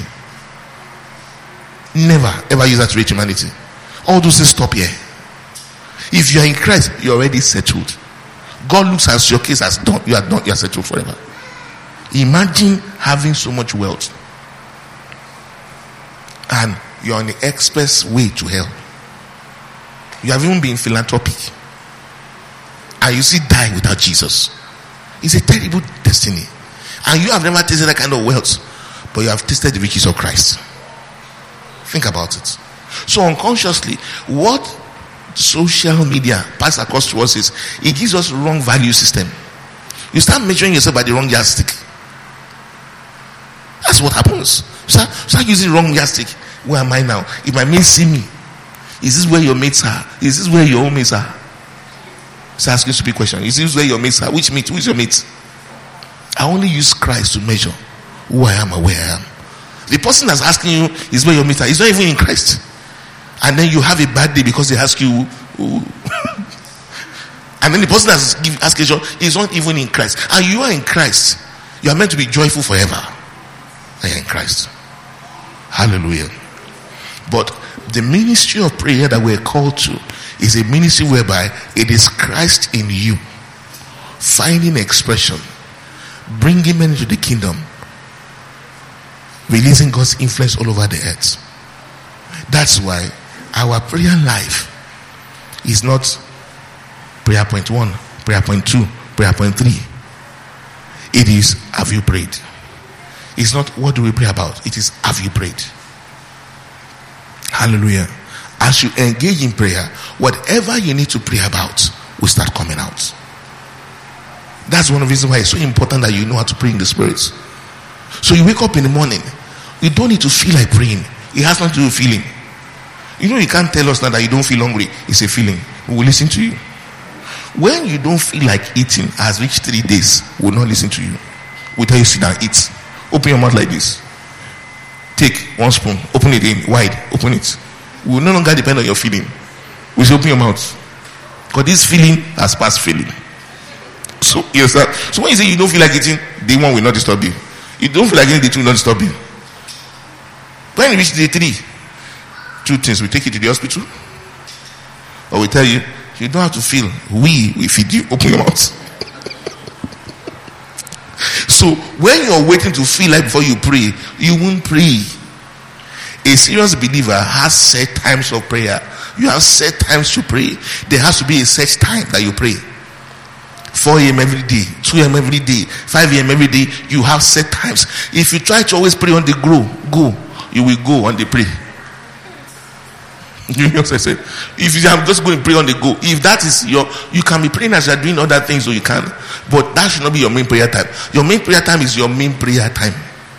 Never ever use that to rate humanity. All those things stop here. If you are in Christ, you're already settled. God looks at your case as done. You are done. You are settled forever. Imagine having so much wealth and you're on the express way to hell. You have even been philanthropic and you still die without Jesus. It's a terrible destiny. And you have never tasted that kind of wealth, but you have tasted the riches of Christ. Think about it. So unconsciously, what social media pass across to us is it gives us wrong value system. You start measuring yourself by the wrong yardstick. That's what happens. Start using wrong yardstick. Where am I now? If my mates see me, is this where your mates are? Is this where your own mates are? So ask you a stupid question. Is this where your mates are? Which mate? Who is your mate? I only use Christ to measure who I am and where I am. The person that's asking you is where your mates are. He's not even in Christ. And then you have a bad day because they ask you who. And then the person that's asking you is not even in Christ. And you are in Christ. You are meant to be joyful forever. And you're in Christ. Hallelujah. But the ministry of prayer that we're called to is a ministry whereby it is Christ in you, finding expression, bringing men into the kingdom, releasing God's influence all over the earth. That's why our prayer life is not prayer point 1, prayer point 2, prayer point 3. It is, have you prayed? It's not what do we pray about. It is, have you prayed? Hallelujah. As you engage in prayer, whatever you need to pray about will start coming out. That's one of the reasons why it's so important that you know how to pray in the Spirit. So you wake up in the morning, you don't need to feel like praying. It has nothing to do with feeling. You can't tell us now that you don't feel hungry. It's a feeling. We will listen to you. When you don't feel like eating, has reached 3 days, we will not listen to you. We'll tell you sit down, eat. Open your mouth like this. Take 1 spoon, open it in wide, open it. We will no longer depend on your feeling. We should open your mouth. Because this feeling has passed feeling. So when you say you don't feel like eating, day 1 will not disturb you. You don't feel like eating, day 2 will not disturb you. When you reach day 3, 2 things. We take you to the hospital, or we tell you, you don't have to feel. We feed you. Open your mouth. So when you're waiting to feel like before you pray, you won't pray. A serious believer has set times of prayer. You have set times to pray. There has to be a set time that you pray. 4 a.m. every day, 2 a.m. every day, 5 a.m. every day. You have set times. If you try to always pray on the go, you will go on the pray. You know what I said? If you are just going to pray on the go, if that is you can be praying as you are doing other things, so you can, but that should not be your main prayer time. Your main prayer time is your main prayer time.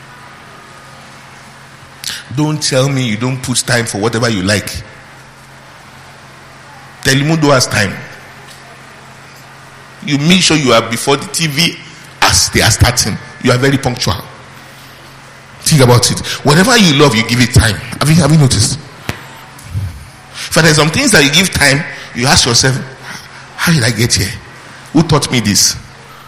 Don't tell me you don't put time for whatever you like. Telemundo has time. You make sure you are before the TV as they are starting. You are very punctual. Think about it. Whatever you love, you give it time. Have you noticed? For there's some things that you give time, you ask yourself, how did I get here? Who taught me this?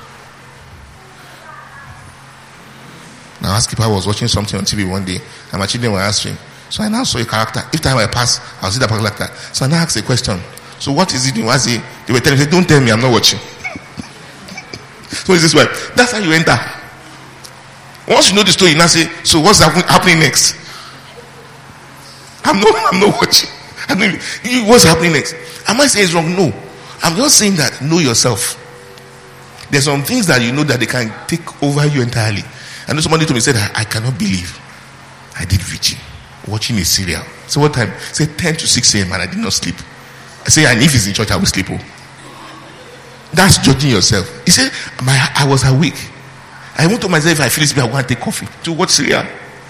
Now, if I was watching something on TV one day, and my children were asking, so I now saw a character. Each time I pass, I'll see that particular character. So I now ask a question. So what is it? They were telling me, don't tell me, I'm not watching. So it's this way. That's how you enter. Once you know the story, you now say, so what's happening next? I'm not watching. What's happening next? Am I saying it's wrong? No. I'm just saying that know yourself. There's some things that you know that they can take over you entirely. I know somebody told me, said, I cannot believe I did vigil watching a serial. So what time? Say 10 to 6 a.m. and I did not sleep. I say, and if he's in church, I will sleep. Oh. That's judging yourself. He said, I was awake. I went to myself, if I finish sleep, I want to take coffee to watch serial.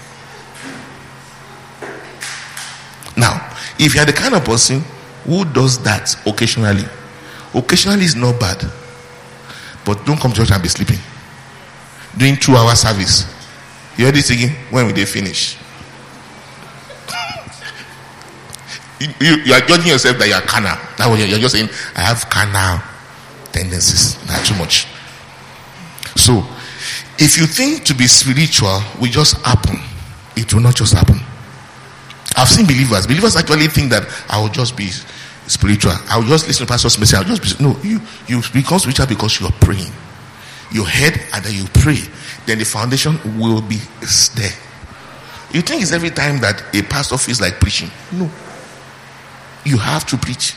Now, if you are the kind of person who does that occasionally is not bad. But don't come to church and be sleeping. Doing 2-hour service. You already thinking, when will they finish? You are judging yourself that you are carnal. Now you're just saying, I have carnal tendencies. Not too much. So, if you think to be spiritual will just happen, it will not just happen. I've seen believers actually think that I will just be spiritual. I will just listen to pastor's message. I'll just be, no, you become spiritual because you are praying. Your head and then you pray. Then the foundation will be there. You think it's every time that a pastor feels like preaching? No. You have to preach.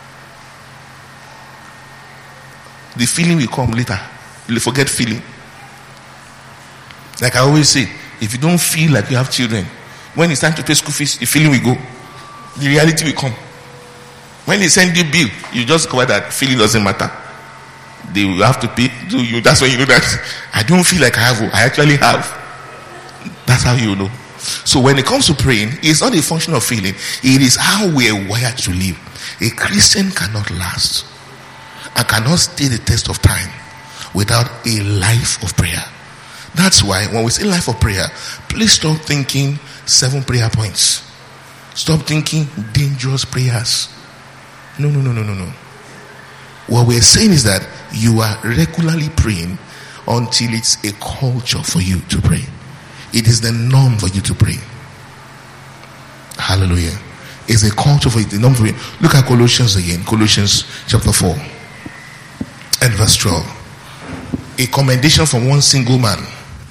The feeling will come later. You'll forget feeling. Like I always say, if you don't feel like you have children, when it's time to pay school fees, the feeling will go. The reality will come. When they send you bill, you just cover that feeling doesn't matter. They will have to pay. That's when you know that I don't feel like I have. I actually have. That's how you know. So when it comes to praying, it's not a function of feeling. It is how we are wired to live. A Christian cannot last and cannot stay the test of time without a life of prayer. That's why when we say life of prayer, please stop thinking 7 prayer points. Stop thinking dangerous prayers. No. What we're saying is that you are regularly praying until it's a culture for you to pray. It is the norm for you to pray. Hallelujah. It's a culture for you, the norm for you. Look at Colossians again. Colossians chapter 4 and verse 12. A commendation from one single man.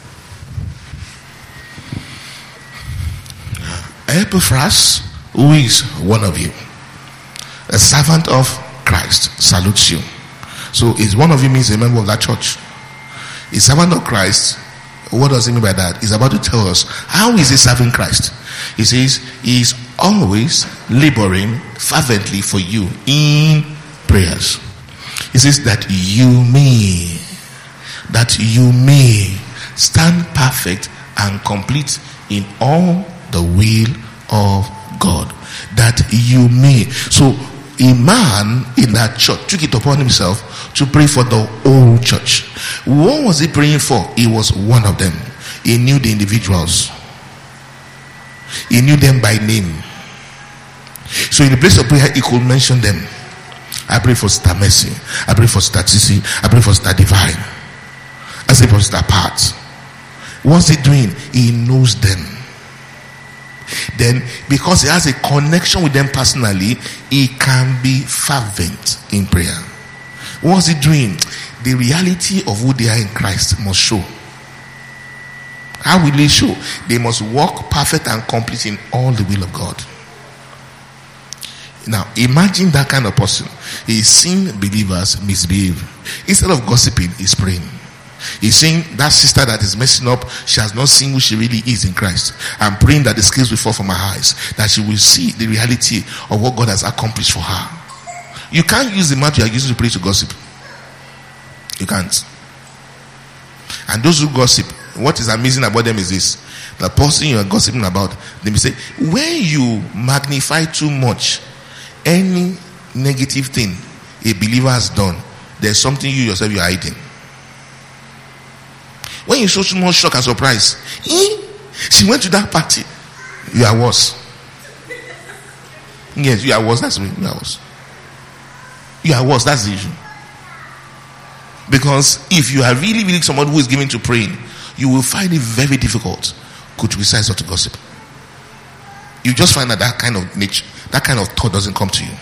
Epaphras, who is one of you, a servant of Christ, salutes you. So is one of you means a member of that church. A servant of Christ, what does he mean by that? He's about to tell us how is he serving Christ. He says he is always laboring fervently for you in prayers. He says that you may stand perfect and complete in all the will of God. That you may. So a man in that church took it upon himself to pray for the whole church. What was he praying for? He was one of them. He knew the individuals. He knew them by name. So in the place of prayer, he could mention them. I pray for Sister Mercy. I pray for Sister Tisi. I pray for Sister Divine. I pray for Sister Pat. What's he doing? He knows them. Then, because he has a connection with them personally, he can be fervent in prayer. What's he doing? The reality of who they are in Christ must show. How will they show? They must walk perfect and complete in all the will of God. Now, imagine that kind of person. He's seeing believers misbehave. Instead of gossiping, he's praying. He's saying that sister that is messing up, she has not seen who she really is in Christ. I'm praying that the scales will fall from her eyes, that she will see the reality of what God has accomplished for her. You can't use the mouth you are using to pray to gossip. You can't. And those who gossip, what is amazing about them is this: the person you are gossiping about, they may say, when you magnify too much any negative thing a believer has done, there's something you yourself you're hiding. When you show small shock and surprise, she went to that party. You are worse. Yes, you are worse. That's me. You are worse. You are worse. That's the issue. Because if you are really, really someone who is given to praying, you will find it very difficult to criticize or to gossip. You just find that kind of nature, that kind of thought doesn't come to you.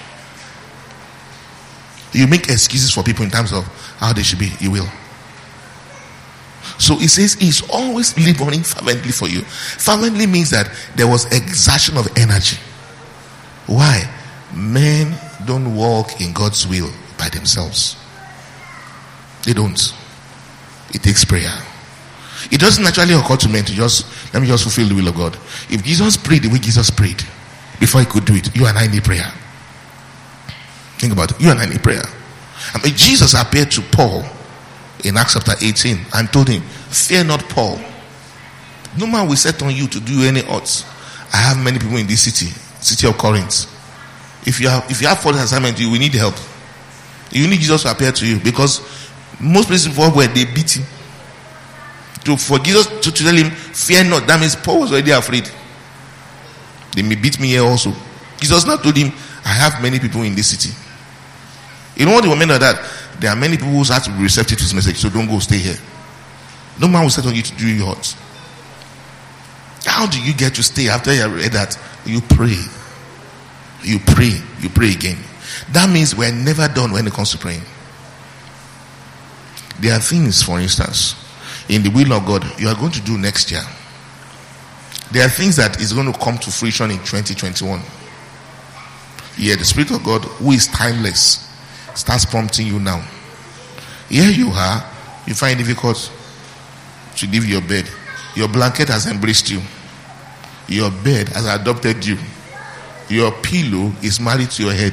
You make excuses for people in terms of how they should be. You will. So it says he's always laboring fervently for you. Fervently means that there was exertion of energy. Why? Men don't walk in God's will by themselves. They don't. It takes prayer. It doesn't naturally occur to men to let me just fulfill the will of God. If Jesus prayed the way Jesus prayed before he could do it, you and I need prayer. Think about it. You and I need prayer. I mean, Jesus appeared to Paul in Acts chapter 18 and told him, fear not, Paul. No man will set on you to do any odds. I have many people in this city of Corinth. If you have further assignment, you will need help. You need Jesus to appear to you, because most places where they beat him. For Jesus to tell him, fear not, that means Paul was already afraid. They may beat me here also. Jesus now told him, I have many people in this city. You know what the mean of that? There are many people who have to be receptive to his message, so don't go, stay here. No man will set on you to do your odds. How do you get to stay after you have read that? You pray. You pray. You pray again. That means we're never done when it comes to praying. There are things, for instance, in the will of God, you are going to do next year. There are things that is going to come to fruition in 2021. Yeah, the Spirit of God, who is timeless, starts prompting you now. Here you are, you find it difficult to leave your bed. Your blanket has embraced you. Your bed has adopted you. Your pillow is married to your head.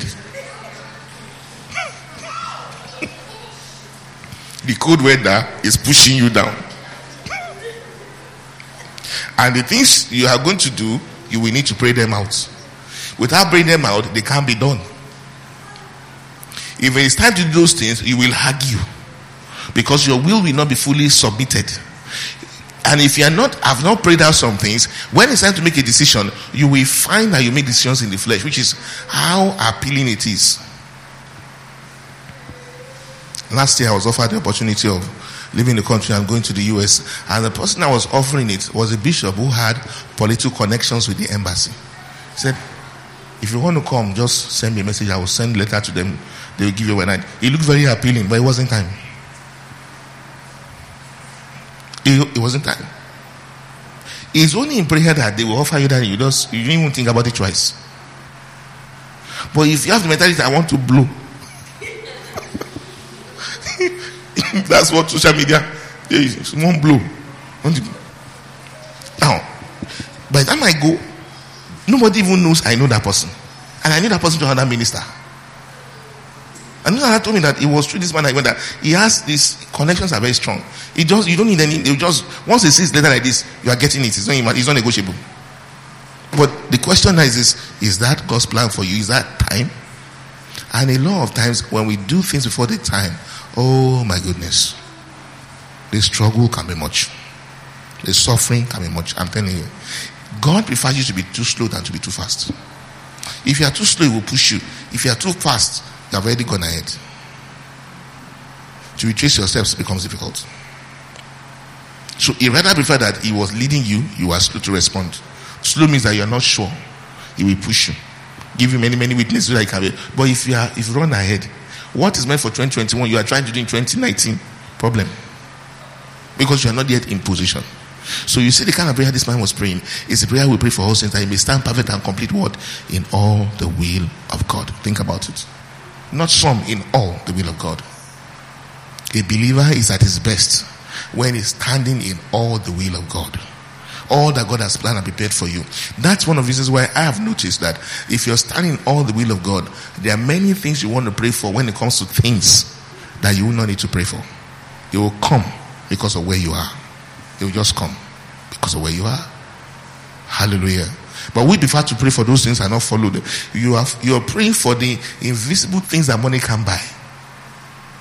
The cold weather is pushing you down. And the things you are going to do, you will need to pray them out. Without praying them out, they can't be done. If it is time to do those things, you will argue, because your will not be fully submitted. And if you have not prayed out some things, when it's time to make a decision, you will find that you make decisions in the flesh, which is how appealing it is. Last year I was offered the opportunity of leaving the country and going to the US, and the person that was offering it was a bishop who had political connections with the embassy. He said, if you want to come, just send me a message. I will send a letter to them. They will give you a night. It looked very appealing, but it wasn't time. It wasn't time. It's only in prayer that they will offer you that you didn't even think about it twice. But if you have the mentality, I want to blow. That's what social media is. One blow. Now, by the time I go, nobody even knows I know that person. And I knew that person to another minister. And that told me that it was through this man I went that he has these connections are very strong. You don't need any. Once he sees letter like this, you are getting it. It's not negotiable. But the question is that God's plan for you? Is that time? And a lot of times when we do things before the time, oh my goodness, the struggle can be much. The suffering can be much. I'm telling you, God prefers you to be too slow than to be too fast. If you are too slow, He will push you. If you are too fast, you have already gone ahead. To retrace your steps becomes difficult. So He rather prefer that He was leading you, you are slow to respond. Slow means that you are not sure. He will push you, give you many witnesses so that you can be. But if you run ahead, what is meant for 2021, you are trying to do in 2019. Problem. Because you are not yet in position. So you see the kind of prayer this man was praying is the prayer we pray for all saints, that he may stand perfect and complete what? In all the will of God. Think about it. Not some, in all the will of God. A believer is at his best when he's standing in all the will of God. All that God has planned and prepared for you. That's one of the reasons why I have noticed that if you're standing in all the will of God, there are many things you want to pray for when it comes to things that you will not need to pray for. They will come because of where you are. They will just come because of where you are. Hallelujah. But we prefer to pray for those things and not follow them. You are praying for the invisible things that money can buy.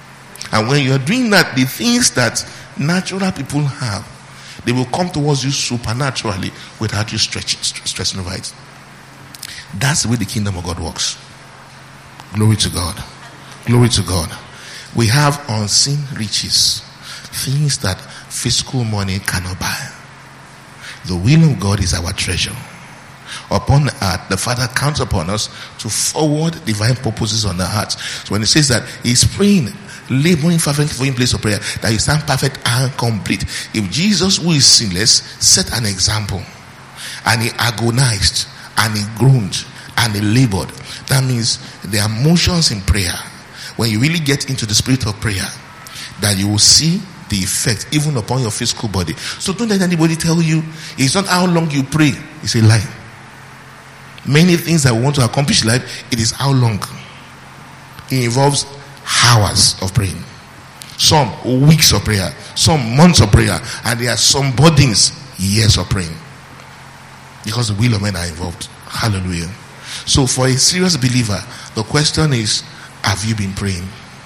And when you're doing that, the things that natural people have, they will come towards you supernaturally without you stressing over it. That's the way the kingdom of God works. Glory to God. Glory to God. We have unseen riches, things that physical money cannot buy. The will of God is our treasure. Upon earth, the Father counts upon us to forward divine purposes on the hearts. So when he says that he's praying, laboring fervently for in place of prayer, that you stand perfect and complete. If Jesus, who is sinless, set an example, and he agonized, and he groaned, and he labored, that means there are motions in prayer. When you really get into the spirit of prayer, that you will see the effect even upon your physical body. So don't let anybody tell you it's not how long you pray. It's a lie. Many things that we want to accomplish in life, it is how long. It involves hours of praying, some weeks of prayer, some months of prayer, and there are some burdens, years of praying, because the will of men are involved. Hallelujah. So for a serious believer, the question is, have you been praying?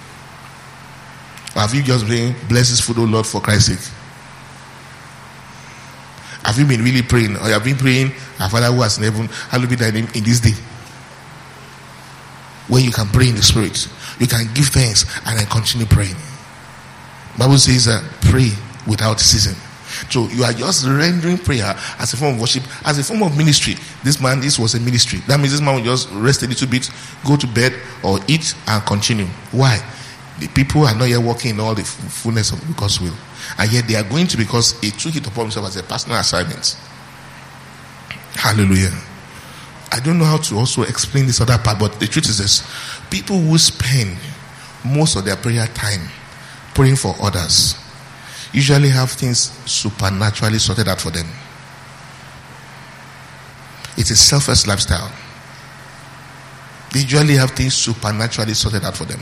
Or have you just been bless this food, O Lord, for Christ's sake? Have you been really praying? Or have you been praying, our Father who has in heaven, hallowed be thy name, in this day? Where you can pray in the spirit, you can give thanks and then continue praying. Bible says pray without ceasing. So you are just rendering prayer as a form of worship, as a form of ministry. This was a ministry. That means this man will just rest a little bit, go to bed or eat and continue. Why? The people are not yet walking in all the fullness of God's will, and yet they are going to, because he took it upon himself as a personal assignment. Hallelujah. I don't know how to also explain this other part, but the truth is this: people who spend most of their prayer time praying for others usually have things supernaturally sorted out for them. It's a selfless lifestyle. They usually have things supernaturally sorted out for them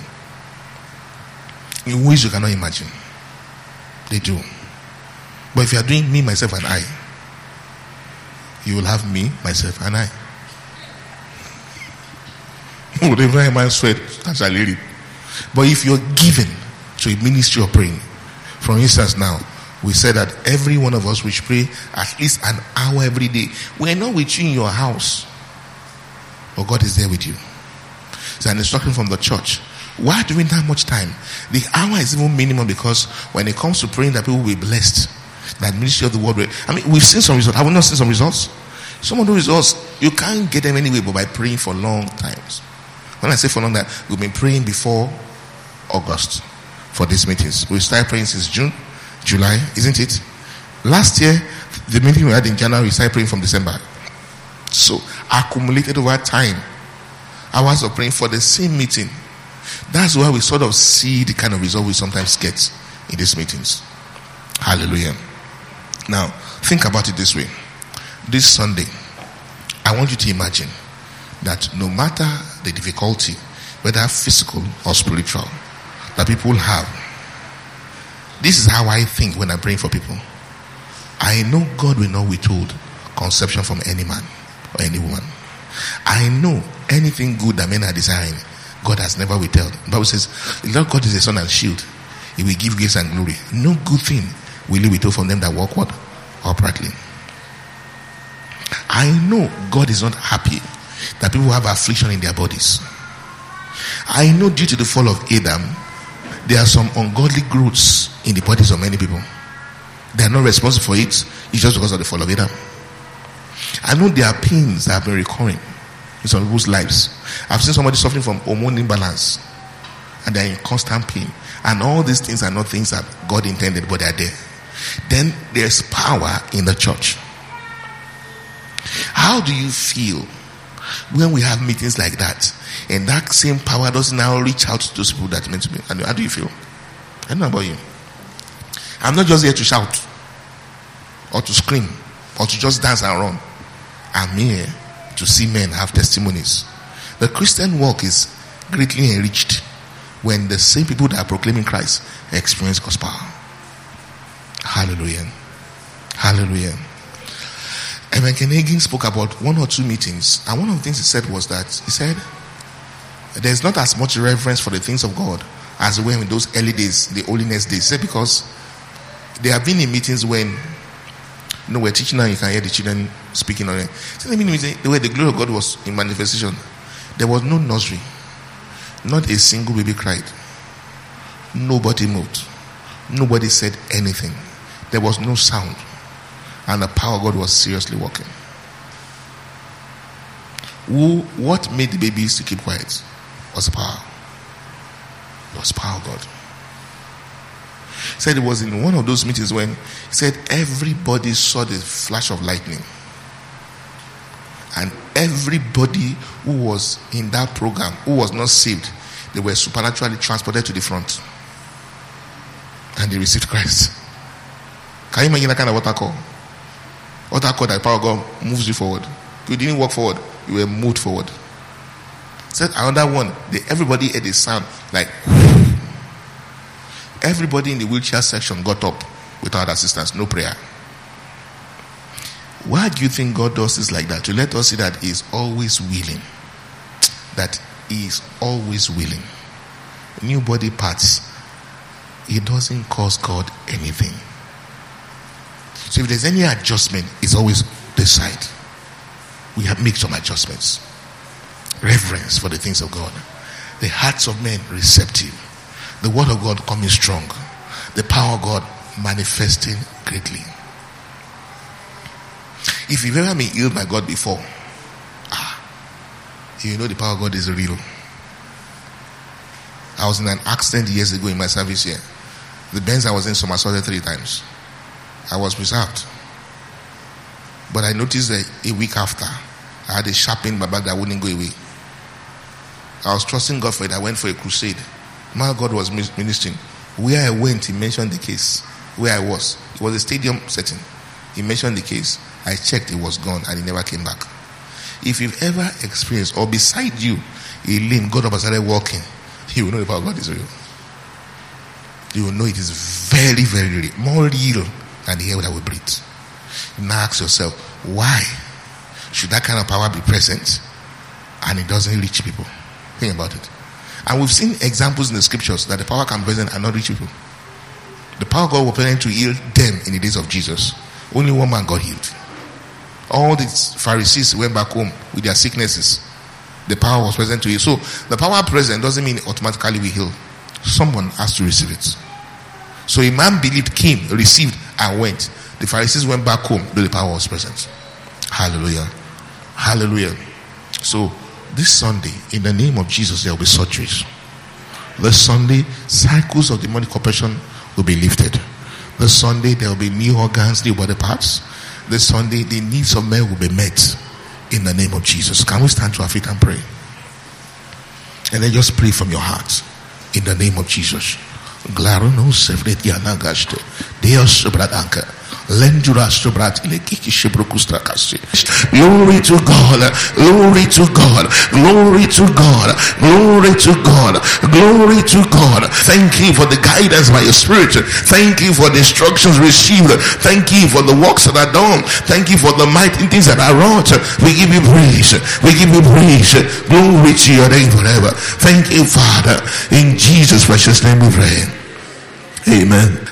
in ways you cannot imagine. They do. But if you are doing me, myself, and I, you will have me, myself, and I. Whatever a man sweat, that shall lead it. But if you're given to a ministry of praying, for instance, now we said that every one of us will pray at least an hour every day. We're not with you in your house, but God is there with you. It's an instruction from the church. Why doing that much time? The hour is even minimum, because when it comes to praying, that people will be blessed. That ministry of the word. I mean, we've seen some results. Have we not seen some results? Some of the results, you can't get them anyway, but by praying for long times. When I say for long, that we've been praying before August for these meetings. We started praying since June, July, isn't it? Last year, the meeting we had in January, we started praying from December. So, accumulated over time, hours of praying for the same meeting. That's why we sort of see the kind of result we sometimes get in these meetings. Hallelujah. Now, think about it this way. This Sunday, I want you to imagine that no matter the difficulty, whether physical or spiritual, that people have, this is how I think when I'm praying for people. I know God will not withhold conception from any man or any woman. I know anything good that men are desiring, God has never withheld. The Bible says, Lord God is a sun and shield. He will give grace and glory. No good thing will he withhold from them that walk what? Uprightly. I know God is not happy that people have affliction in their bodies. I know due to the fall of Adam, there are some ungodly growths in the bodies of many people. They are not responsible for it. It's just because of the fall of Adam. I know there are pains that have been recurring in some people's lives. I've seen somebody suffering from hormone imbalance, and they're in constant pain. And all these things are not things that God intended, but they're there. Then there's power in the church. How do you feel when we have meetings like that, and that same power doesn't now reach out to those people that meant to be? And how do you feel? I don't know about you. I'm not just here to shout or to scream or to just dance and run. I'm here to see men have testimonies. The Christian walk is greatly enriched when the same people that are proclaiming Christ experience God's power. Hallelujah. Hallelujah. Evan Ken Hagin spoke about 1 or 2 meetings, and one of the things he said was that he said there's not as much reverence for the things of God as when in those early days, the holiness days. Say because they have been in meetings when we're teaching now, you can hear the children speaking on it. So the way the glory of God was in manifestation, there was no nursery. Not a single baby cried. Nobody moved. Nobody said anything. There was no sound. And the power of God was seriously working. What made the babies to keep quiet was the power. It was the power of God. He said it was in one of those meetings when he said everybody saw the flash of lightning. And everybody who was in that program, who was not saved, they were supernaturally transported to the front. And they received Christ. Can you imagine that kind of water call? Water call that the power of God moves you forward. You didn't walk forward, you were moved forward. Said another one, everybody heard a sound like everybody in the wheelchair section got up without assistance, no prayer. Why do you think God does this like that? To let us see that He is always willing. That He is always willing. New body parts, it doesn't cost God anything. So if there's any adjustment, it's always this side. We have made some adjustments. Reverence for the things of God. The hearts of men receptive. The word of God coming strong. The power of God manifesting greatly. If you've ever been healed by God before, you know the power of God is real. I was in an accident years ago in my service here. The Benz I was in somersaulted 3 times. I was preserved. But I noticed that a week after, I had a sharp pain in my back that wouldn't go away. I was trusting God for it. I went for a crusade. My God was ministering. Where I went, He mentioned the case. Where I was, it was a stadium setting. He mentioned the case. I checked, it was gone, and it never came back. If you've ever experienced, or beside you, a limb got up and started walking, you will know the power of God is real. You will know it is very, very real. More real than the air that we breathe. Now ask yourself, why should that kind of power be present and it doesn't reach people? Think about it. And we've seen examples in the scriptures that the power can present and not reach people. The power of God was present to heal them in the days of Jesus. Only one man got healed. All the Pharisees went back home with their sicknesses. The power was present to heal. So the power present doesn't mean automatically we heal. Someone has to receive it. So a man believed, came, received, and went. The Pharisees went back home, though the power was present. Hallelujah. Hallelujah. So this Sunday, in the name of Jesus, there will be surgeries. This Sunday, cycles of demonic oppression will be lifted. This Sunday, there will be new organs, new body parts. This Sunday, the needs of men will be met in the name of Jesus. Can we stand to our feet and pray? And then just pray from your heart in the name of Jesus. Glory to God, glory to God, glory to God, glory to God, glory to God, glory to God. Thank you for the guidance by your Spirit. Thank you for the instructions received. Thank you for the works that are done. Thank you for the mighty things that are wrought. We give you praise. We give you praise. Glory to your name forever. Thank you, Father. In Jesus' precious name we pray. Amen.